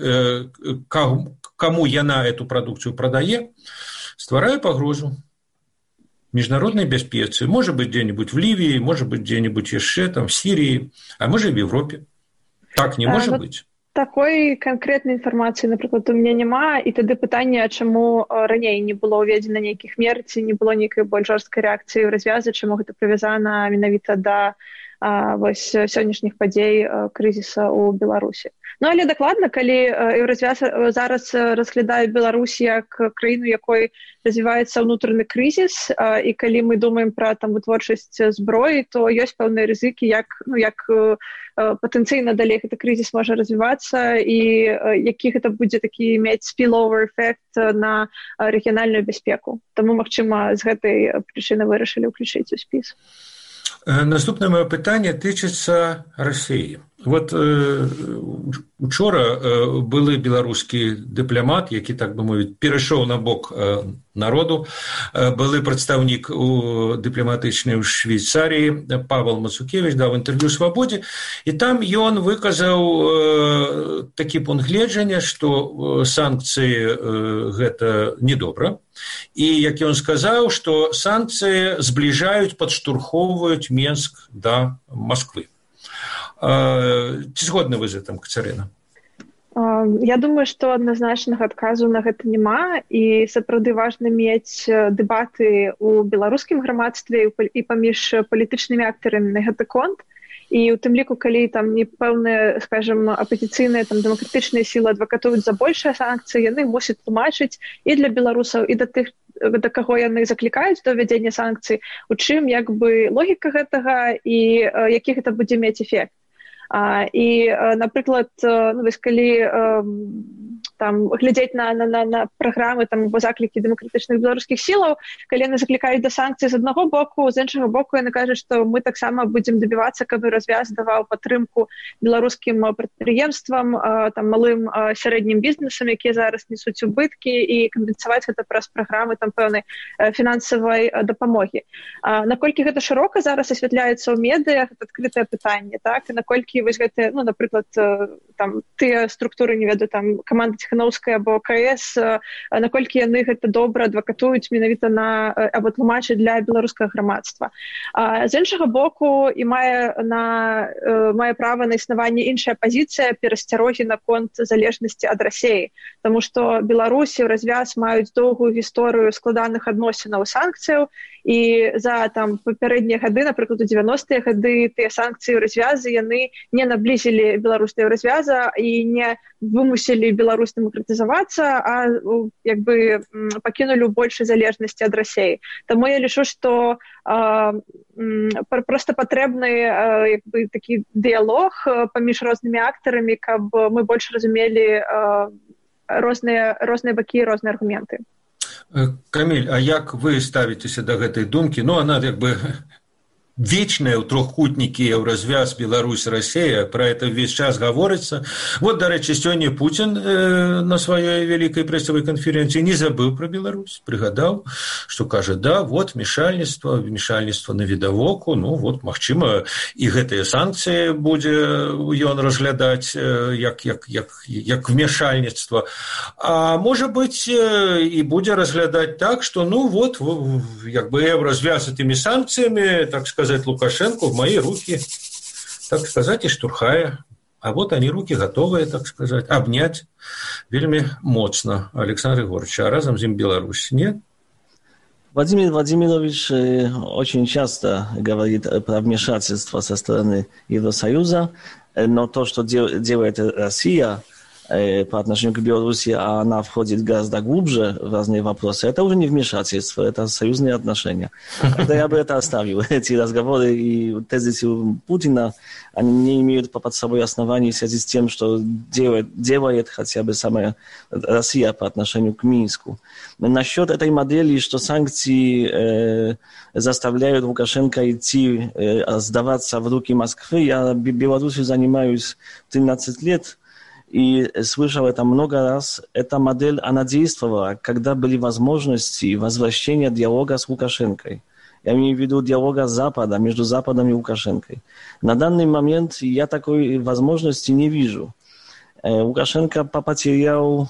кому яна эту продукцию продае, стварае пагрозу международной бяспецы. Может быть, где-нибудь в Ливии, может быть, где-нибудь еще, там, в Сирии, а может, и в Европе. Так не может быть? Такой конкретной информации, например, у меня нема, и тогда питание, чему ранее не было уведено нейких мер, ці не было нейкой более жесткой реакции в развязы, чему это привязано менавіта до вось сённяшніх падзей крызіса ў Беларусі. Ну, але дакладна, калі Еўразвяз зараз разглядае Беларусь як краіну, якой развіваецца ўнутраны крызіс, і калі мы думаем пра там вытворчасць зброі, то ёсць пэўныя рызыкі, як патэнцыйна далей гэты крызіс можа развівацца і які гэта будзе такі мець spillover эфект на рэгіянальную бяспеку. Таму, магчыма, з гэтай прычыны вырашылі ўключыць у спіс. Наступное мое пытанне тычыцца Расіі. Вот учора былы беларускі дыпламат, які, так бы мовіць, перайшоў на бок народу. Былы прадстаўнік у дыпламатычнай у Швейцарыі Павел Мацукевич даў інтэрв'ю «Свабодзе», і там ён выказаў такі пункт гледжання, што санкцыі гэта недобра. І, як ён сказаў, што санкцыі збліжаюць, падштурхоўваюць Менск да Масквы. Ці згодны вы з гэтым, Кацярына? Я думаю, што адназначнага адказу на гэта няма, і сапраўды важна мець дэбаты ў беларускім грамадстве і паміж палітычнымі актарамі на гэты конт. І ў тым ліку, калі там не пэўныя, скажем, апазіцыйныя там дэмакратычныя сілы адвакатуюць за большыя санкцыі, яны мусяць тлумачыць і для беларусаў, і да тых, да каго яны заклікаюць да ўвядзення санкцый, у чым як бы логіка гэтага і які гэта будзе мець эфект. І, напрыклад, калі там глядзець на праграмы там або заклікі дэмакратычных беларускіх сілаў, калі яны заклікаюць да санкцый з аднаго боку, з іншага боку яны кажуць, што мы таксама будзем дабівацца, каб Еўразвяз даваў падтрымку беларускім прадпрыемствам, там малым сярэднім бізнесам, якія зараз несуць убыткі, і кампенсаваць гэта праз праграмы там пэўнай фінансавай дапамогі. Наколькі гэта шырока зараз асвятляецца ў медыях, гэта адкрытае пытанне, так, і наколькі вось гэтыя, ну, напрыклад, там тыя структуры, не ведаю, там каманда Ціханаўская або КС, наколькі яны гэта добра адвакатуюць менавіта на або тлумачаць для беларускага грамадства. З іншага боку, і мае права на існаванне іншая пазіцыя перасцярогі наконт залежнасці ад Расіі, таму што Беларусь і Еўразвяз маюць доўгую гісторыю складаных адносінаў санкцыяў, і за там папярэднія гады, напрыклад, у 90-е гады тыя санкцыі Еўразвяза яны не наблізілі Беларусь да Еўразвяза і не вымусілі Беларусь дэмакратызавацца, а як бы пакінулі ў большай залежнасці ад Расіі. Таму я лічу, што проста патрэбны як бы такі дыялог паміж рознымі актарамі, каб мы больш разумелі розныя бакі і розныя аргументы. Каміль, а як вы ставіцеся да гэтай думкі? Ну, она як бы вечная ў трохкутнікі Еўразвяз, Беларусь, Расія, пра это ўвесь час гаворыцца. Вот, дарэчы, сёння Пуцін на сваёй вялікай прэсавай канферэнцыі не забыў пра Беларусь, прыгадаў, што кажа, да, вот вмешальніцтва на відавоку, ну, вот, магчыма, і гэтыя санкцыі будзе ён разглядаць як вмешальніцтва. А можа быць, і будзе разглядаць так, што, ну, вот, як бы Еўразвяз этымі санкцыямі, так сказать, Лукашенко в мои руки, так сказать, и штурхае. А вот они, руки готовые, так сказать, обнять вельми моцно Александр Егорович, а разом с ним Беларусь. Нет? Владимир Владимирович очень часто говорит про вмешательство со стороны Евросоюза, но то, что делает Россия по отношению к Беларуси, а она входит гораздо глубже в разные вопросы, это уже не вмешательство, это союзные отношения. Это я бы это оставил. Эти разговоры и тезисы Путина, они не имеют под собой оснований в связи с тем, что делает хотя бы самая Россия по отношению к Минску. Насчет этой модели, что санкции заставляют Лукашенко идти, сдаваться в руки Москвы, я Беларусью занимаюсь 13 лет, и слышал это много раз. Эта модель, она действовала, когда были возможности возвращения диалога с Лукашенко. Я имею в виду диалога Запада, между Западом и Лукашенко. На данный момент я такой возможности не вижу. Лукашенко потерял,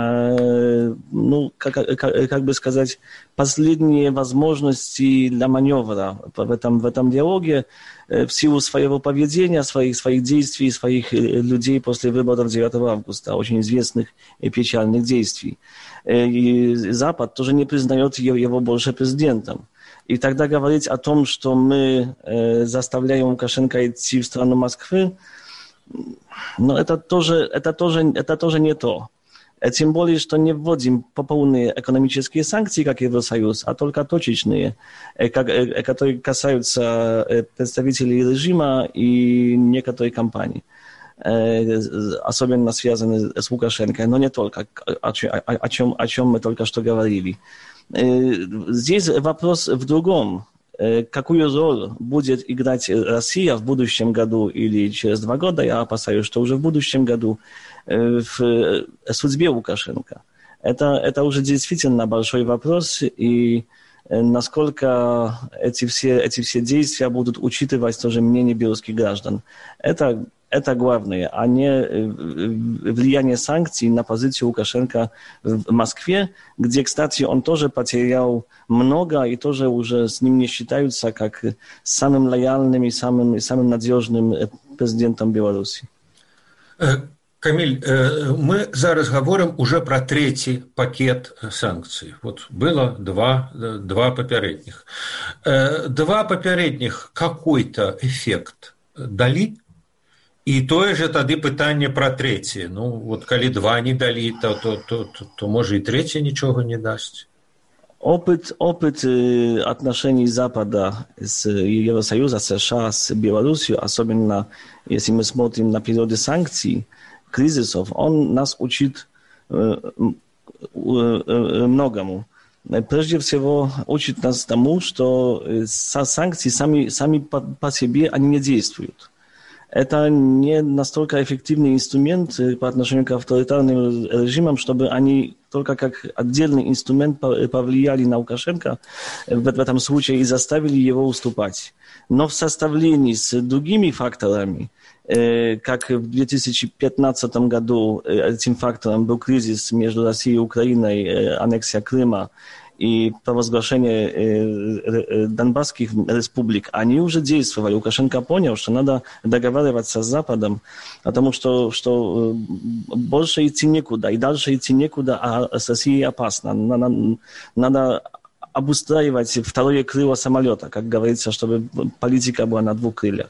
ну, как бы сказать, последние возможности для маневра в этом диалоге в силу своего поведения, своих действий, своих людей после выборов 9 августа, очень известных и печальных действий. И Запад тоже не признает его больше президентом. И тогда говорить о том, что мы заставляем Лукашенко идти в страну Москвы, но это тоже не то. Тем более, что не вводим полные экономические санкции, как Евросоюз, а только точечные, которые касаются представителей режима и некоторых компаний, особенно связанные с Лукашенко, но не только, о чем мы только что говорили. Здесь вопрос в другом. Какую роль будет играть Россия в будущем году или через 2 года, я опасаюсь, что уже в будущем году, в судьбе Лукашенко. Это уже действительно большой вопрос, и насколько эти все действия будут учитывать тоже мнение белорусских граждан. Это главное, а не влияние санкций на позицию Лукашенко в Москве, где, кстати, он тоже потерял много и тоже уже с ним не считаются как самым лояльным и самым надежным президентом Беларуси. Камиль, мы зараз говорим уже про 3-й пакет санкций. Вот было два попередних. 2 попередних какой-то эффект дали? І тое же тады пытанне пра 3. Ну, вот калі 2 не далі, то може і 3 нічого не дасть. Опыт отношений Запада с Евросоюза, США, с Беларусью, особенно если мы смотрим на периоды санкций, кризисов, он нас учит многому. Прежде всего, учит нас тому, что санкции сами по себе они не действуют. Это не настолько эффективный инструмент по отношению к авторитарным режимам, чтобы они только как отдельный инструмент повлияли на Лукашенко в этом случае и заставили его уступать. Но в сопоставлении с другими факторами, как в 2015 году этим фактором был кризис между Россией и Украиной, аннексия Крыма и провозглашение донбасских республик, они уже действовали. Лукашенко понял, что надо договариваться с Западом, потому что больше идти некуда, и дальше идти некуда, а с Россией опасно. Надо обустраивать второе крыло самолета, как говорится, чтобы политика была на 2 крыльях.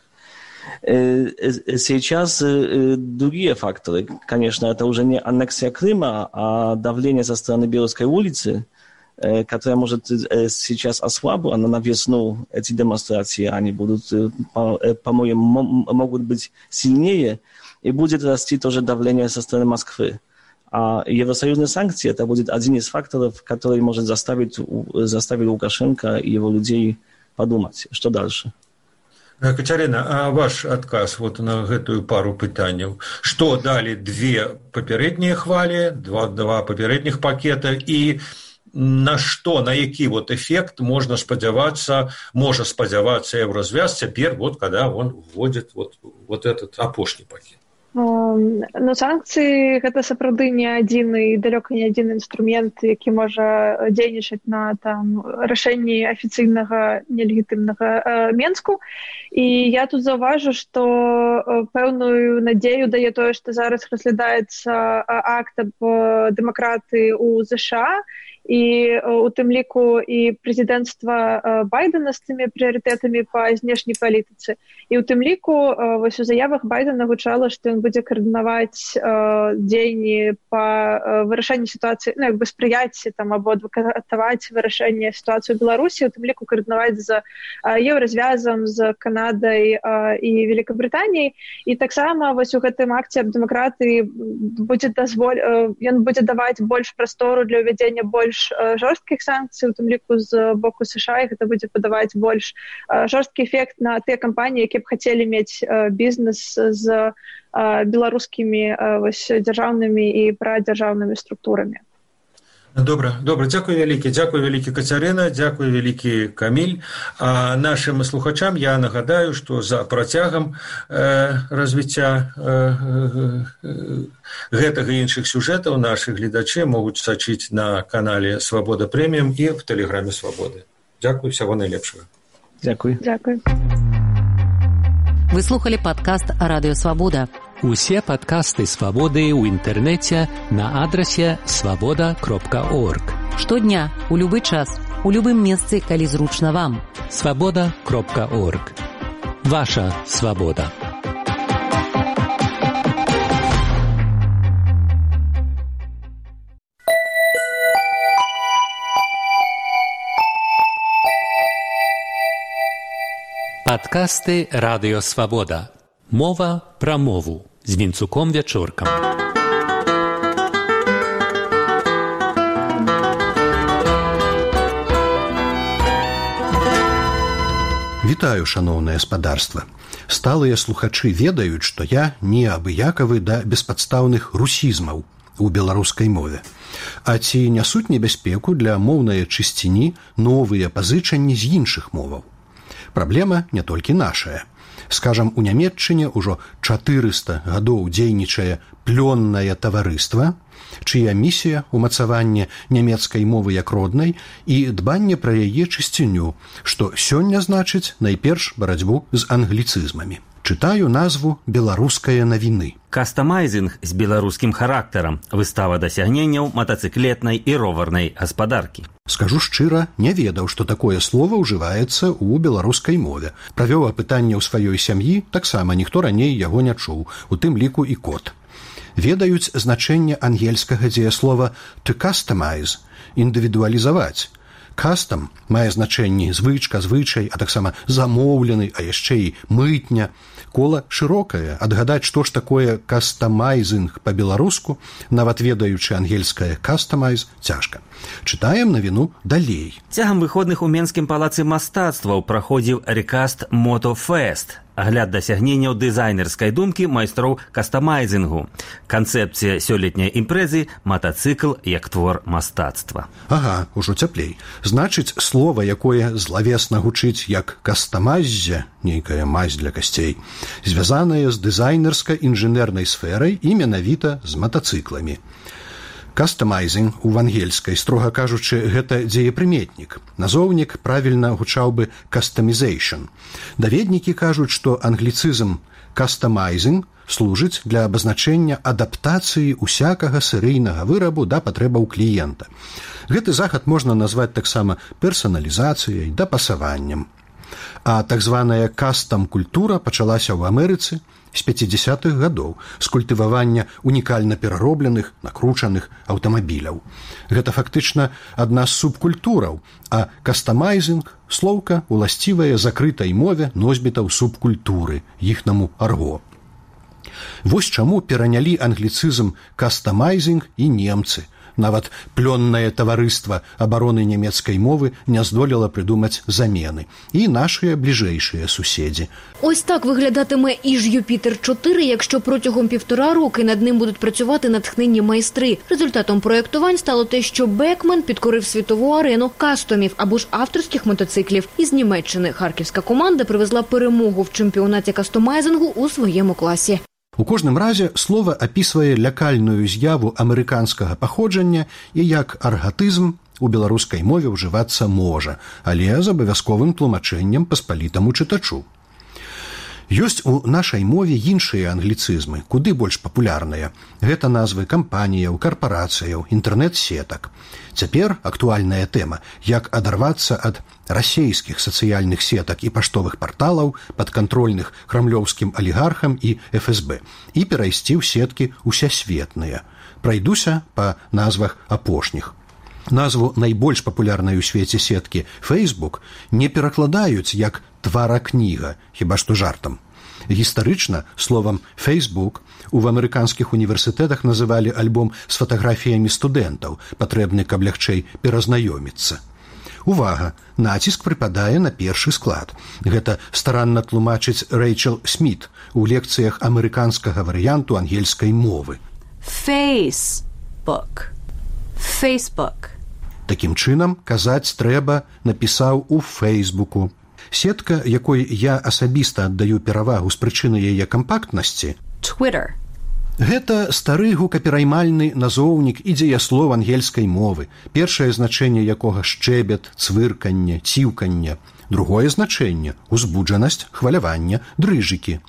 Сейчас другие факторы. Конечно, это уже не аннексия Крыма, а давление со стороны Белорусской улицы, которая, может, сейчас ослабла, но на весну эти демонстрации, они будут, по-моему, могут быть сильнее, и будет расти тоже давление со стороны Москвы. А евросоюзные санкции, это будет один из факторов, который может заставить Лукашенко и его людей подумать, что дальше. Катерина, а ваш адказ вот на гэтую пару пытанняў? Што далі 2 папярэднія хвалі, 2 папярэдніх пакета, і на які вот эффект можа спадзявацца Еврозвяз цяпер, вот когда он вводит вот этот апошні пакет? Ну, санкцыі гэта сапраўды не адзін і далёка не адзін інструмент, які можа дзейнічаць на рашэнні афіцыйнага нелегітымнага Менску. І я тут заўважу, што пэўную надзею дае тое, што зараз разглядаецца акт аб дэмакратыі ў ЗША, і у тым ліку і прэзідэнцтва Байдена з тымі прыярытэтамі па знешняй палітыцы. І ў тым ліку вось у заявах Байдена гучала, што ён будзе каардынаваць дзеянні па вырашэнні сітуацыі, спрыяць або адвакатаваць вырашэнне сітуацыі ў Беларусі, у тым ліку каардынаваць з Еўразвязам, з Канадай і Великабрытаніяй. І таксама вось у гэтым акце аб дэмакратыі ён будзе даваць больш прастору для ўвядзення больш жорсткіх санкцый, у тым ліку з боку США, і гэта будзе падаваць больш жорсткі эфект на тыя кампаніі, які б хацелі мець бізнес з беларускімі дзяржаўнымі і прадзяржаўнымі структурамі. Добра, дзякуй вялікі Кацярына, дзякуй вялікі Каміль. А нашим слухачам я нагадаю, што за працягам развіцця гэтага і іншых сюжэтаў нашы гледачы могуць сачыць на канале Свабода Прэміум і в тэлеграме Свабоды. Дзякуй, всяго найлепшага. Дзякуй. Вы слухали падкаст «Радыё Свабода». Усе падкасты Свабоды ў інтэрнэце на адрасе swaboda.org. Штодня, у любы час. у любым месцы, калі зручна вам. Свобода.орг. Ваша свобода. Падкасты «Радыё Свабода». Мова пра мову з Вінцуком Вячоркам. Вітаю, шаноўнае спадарства. Сталыя слухачы ведаюць, што я неабыякавы да беспадстаўных русізмаў у беларускай мове. А ці нясуць небяспеку для моўнай чысціні новыя пазычанні з іншых моваў? Праблема не толькі нашая. Скажам, у Нямецчыне ўжо 400 гадоў дзейнічае плённае таварыства, чыя місія ўмацаванне нямецкай мовы як роднай і дбанне пра яе чысціню, што сёння значыць найперш барацьбу з англіцызмамі. Чытаю назву «Беларускае навіны». Кастамайзінг з беларускім характарам, выстава дасягненняў матацыклетнай і роварнай гаспадаркі. Скажу шчыра, не ведаў, што такое слова ўжываецца ў беларускай мове. Правёў апытанне ў сваёй сям'і, таксама ніхто раней яго не чуў, у тым ліку і кот. Ведаюць значэнне ангельскага дзеяслова «to customize» – індывідуалізаваць. Кастам мае значэнні звычка, звычай, а таксама замоўлены, а яшчэ і мытня. Кола шырокае, адгадаць, што ж такое кастамайзінг па-беларуску, нават ведаючы ангельскае «customize» цяжка. Чытаем навіну далей. Цягам выходных у Менскім палацы мастацтваў праходзіў рекаст Мотофест, агляд дасягненняў дызайнерскай думкі майстроў кастамайзінгу. Канцэпцыя сёлетняй імпрэзы – матацыкл як твор мастацтва. Ага, ужо цяплей. Значыць, слова, якое злавесна гучыць як кастамайззе, нейкая мазь для касцей, звязанае з дызайнерска-інжынернай сферай і менавіта з матацыкламі. Кастамайзінг у ангельскай, строга кажучы, гэта дзеепрыметнік. Назоўнік правільна гучаў бы «customization». Даведнікі кажуць, што англіцызм «customizing» служыць для абазначэння адаптацыі усякага серыйнага вырабу да патрэбаў кліента. Гэты захад можна назваць таксама персаналізацыяй, дапасаваннем. А так званая кастам-культура пачалася ў Амерыцы з 50-х гадоў з культывавання унікальна пераробленых, накручаных аўтамабіляў. Гэта фактычна адна з субкультураў, а кастамайзінг – слоўка уласцівая закрытай мове носьбітаў субкультуры, іхнаму арго. Вось чаму перанялі англіцызм кастамайзінг і немцы. Нават плённае таварыства абароны нямецкай мовы не здолела прыдумаць замены. І нашыя бліжэйшыя суседзі. Ось так виглядатиме і ж Юпітер-4, якщо протягом 1,5 роки над ним будуть працювати натхненні майстри. Результатом проєктувань стало те, що Бекмен підкорив світову арену кастомів або ж авторських мотоциклів. Із Німеччини харківська команда привезла перемогу в чемпіонаті кастомайзингу у своєму класі. У кожным разе слова апісвае лякальную з'яву амерыканскага паходжання і як аргатызм у беларускай мове ўжывацца можа, але з абавязковым тлумачэннем паспалітаму чытачу. Ёсць у нашай мове іншыя англіцызмы, куды больш папулярныя. Гэта назвы кампаніяў, карпарацыяў, інтэрнэт-сетак. Цяпер актуальная тэма, як адарвацца ад расейскіх сацыяльных сетак і паштовых парталаў, падкантрольных крамлёўскім алігархам і ФСБ, і перайсці ў сеткі усесветныя. Прайдуся па назвах апошніх. Назву найбольш папулярнай у свеце сеткі Facebook не перакладаюць як тваракніга, хіба што жартам. Гістарычна словам Facebook у амерыканскіх універсітэтах называлі альбом з фатаграфіямі студэнтаў, патрэбны, каб лягчэй перазнаёміцца. Увага! Націск прыпадае на першы склад. Гэта старанна тлумачыць Рэйчел Сміт у лекцыях амерыканскага варыянту ангельскай мовы. Facebook. Такім чынам, казаць трэба напісаў у Фейсбуку. Сетка, якой я асабіста аддаю перавагу з прычыны яе кампактнасці – Twitter. Гэта стары гукапераймальны назоўнік і дзеяслов ангельскай мовы, першае значэнне якога шчэбет, цвырканне, ціўканне, другое значэнне – узбуджанасць, хваляванне, дрыжыкі.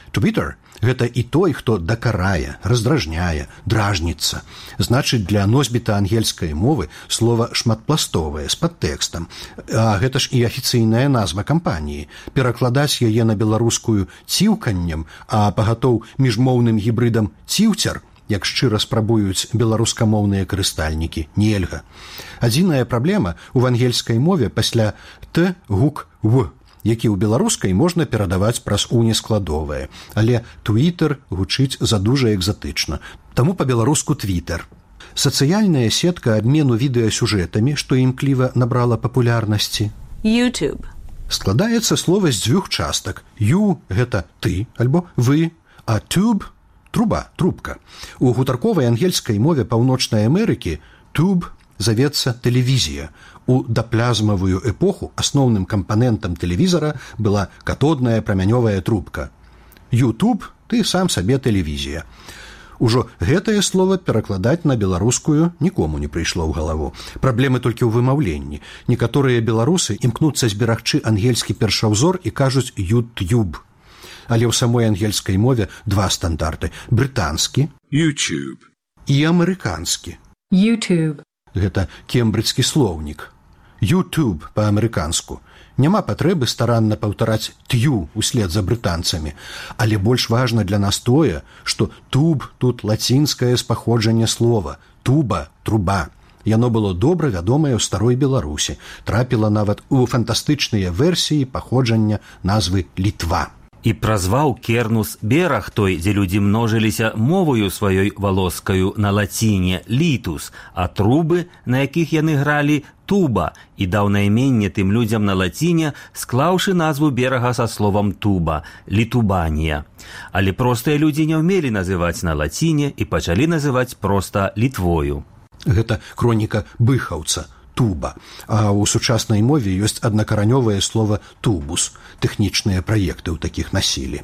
Twitter – гэта і той, хто дакарае, раздражняе, дражніцца. Значыць, для носьбіта ангельскай мовы слова шматпластовае, з падтэкстам. А гэта ж і афіцыйная назва кампаніі. Перакладаць яе на беларускую ціўканнем, а пагатоў міжмоўным гібрыдам ціўцер, як шчыра спрабуюць беларускамоўныя карыстальнікі, нельга. Адзіная праблема ў ангельскай мове пасля «т» гук «в», які ў беларускай можна перадаваць праз «у» нескладовае. Але «твітер» гучыць задужа экзатычна. Таму па-беларуску «твітер». Сацыяльная сетка абмену відэасюжэтамі, што імкліва набрала папулярнасці. YouTube. Складаецца слова з дзвюх частак. «You» – гэта «ты» альбо «вы», а «tube» – труба, трубка. У гутарковай ангельскай мове Паўночнай Амерыкі «tube» завецца тэлевізія. У даплязмавую эпоху асноўным кампанентам тэлевізара была катодная прамянёвая трубка. YouTube – ты сам сабе тэлевізія. Ужо гэтае слово перакладаць на беларускую нікому не прыйшло ў галаву. Праблемы толькі ў вымаўленні. Некаторыя беларусы імкнуцца зберагчы ангельскі першаўзор і кажуць «YouTube». Але ў самой ангельскай мове два стандарты – брытанскі YouTube і амерыканскі. YouTube. Гэта кембриджскі слоўнік. YouTube па-амерыканску. Няма патрэбы старанна паўтараць «тю» услед за брытанцамі. Але больш важна для нас тое, што «туб» тут лацінскае спаходжанне слова. «Туба» – труба. Яно было добра вядомае ў старой Беларусі. Трапіла нават у фантастычныя версіі паходжання назвы «Літва». І празваў Кернус бераг той, дзе людзі множыліся мовою сваёй валоскаю на лаціне «літус», а трубы, на якіх яны гралі, «туба», і даў найменне тым людзям на лаціне, склаўшы назву берага са словам «туба» – «літубанія». Але простыя людзі не ўмелі называць на лаціне і пачалі называць проста «літвою». Гэта хроніка быхаўца. Туба, а ў сучаснай мове ёсць аднакаранёвае слова «тубус», тэхнічныя праекты ў такіх насілі.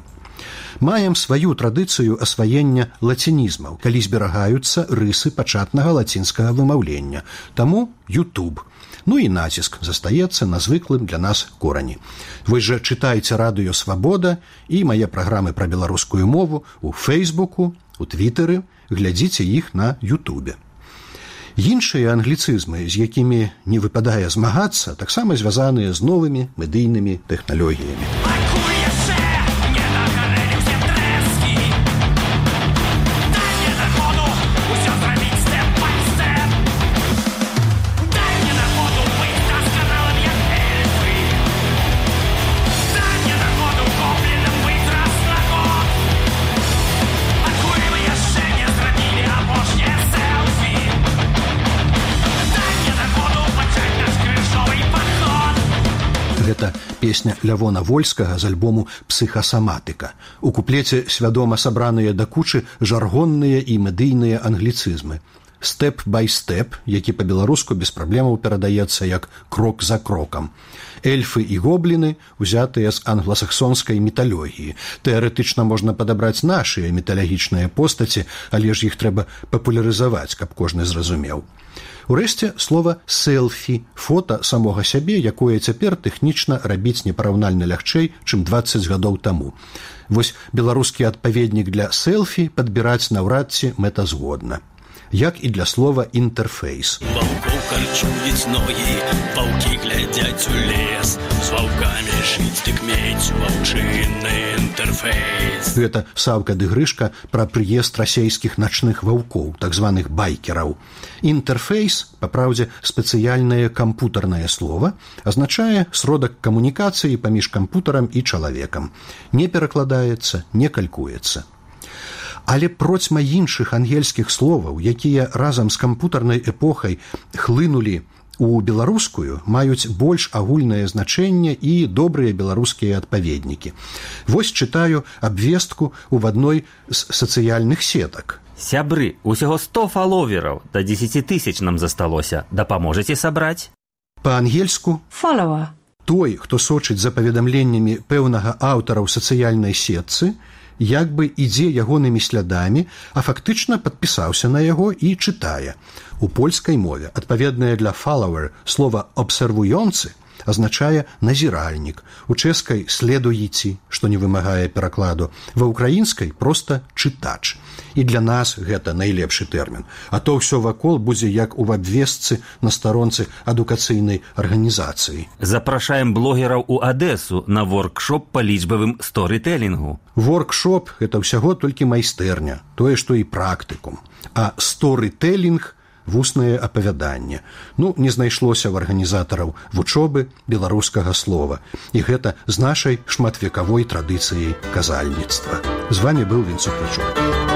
Маем сваю традыцыю асваення лацінізмаў, калі зберагаюцца рысы пачатнага лацінскага вымаўлення. Таму YouTube. Ну і націск застаецца на звыклым для нас корані. Вы жа чытайце радыё «Свабода» і мае праграмы пра беларускую мову ў Фейсбуку, у Твітэры, глядзіце іх на Ютубе. Іншыя англіцызмы, з якімі не выпадае змагацца, таксама звязаныя з новымі медыйнымі тэхналогіямі. Гэта песня Лявона Вольскага з альбому «Псіхасаматыка». У куплеце свядома сабраныя да кучы жаргонныя і медыйныя англіцызмы. «Step by step», які па-беларуску без праблемаў перадаецца як «крок за крокам». Эльфы і гобліны узятыя з англасаксонскай міталогіі. Тэарэтычна можна падабраць нашыя міталагічныя постаці, але ж іх трэба папулярызаваць, каб кожны зразумеў. Урэшце, слова «селфі» – фота самога сябе, якое цяпер тэхнічна рабіць непараўнальна лягчэй, чым 20 гадоў таму. Вось беларускі адпаведнік для «селфі» падбіраць наўрад ці мэтазгодна. Як і для слова «інтэрфейс». Ваўкоў карчуюць ногі, ваўкі глядзяць у лес, з ваўкамі жыць дык мець ваўчынны інтэрфейс. Гэта Саўка ды Грышка пра прыезд расейскіх начных ваўкоў, так званых байкераў. Інтэрфейс, папраўдзе, спецыяльнае кампутарнае слова, азначае сродак камунікацыі паміж кампутарам і чалавекам. Не перакладаецца, не калькуецца. Але процьма іншых ангельскіх словаў, якія разам з кампутарнай эпохай хлынулі у беларускую, маюць больш агульнае значэнне і добрыя беларускія адпаведнікі. Вось чытаю абвестку ў адной з сацыяльных сетак. Сябры, усяго 100 фаловераў, да 10 000 нам засталося. Дапаможаце сабраць? Па-ангельску «Follower». Той, хто сочыць за паведамленнямі пэўнага аўтара ў сацыяльнай сетцы, як бы ідзе ягонымі слядамі, а фактычна падпісаўся на яго і чытае. У польскай мове адпаведнае для «follower» слова «абсервуёнцы» азначае назіральнік, у чэшскай следуйці, што не вымагае перакладу, ва ўкраінскай проста чытач. І для нас гэта найлепшы тэрмін. А то ўсё вакол будзе як у абвестцы на старонцы адукацыйнай арганізацыі. Запрашаем блогераў у Адэсу на воркшоп па лічбавым сторытэлінгу. Воркшоп – гэта ўсяго толькі майстэрня, тое, што і практыкум. А сторытэлінг – вуснае апавяданне. Не знайшлося ў арганізатараў вучобы беларускага слова. І гэта з нашай шматвекавой традыцыяй казальніцтва. З вами быў Вінцук Вячук.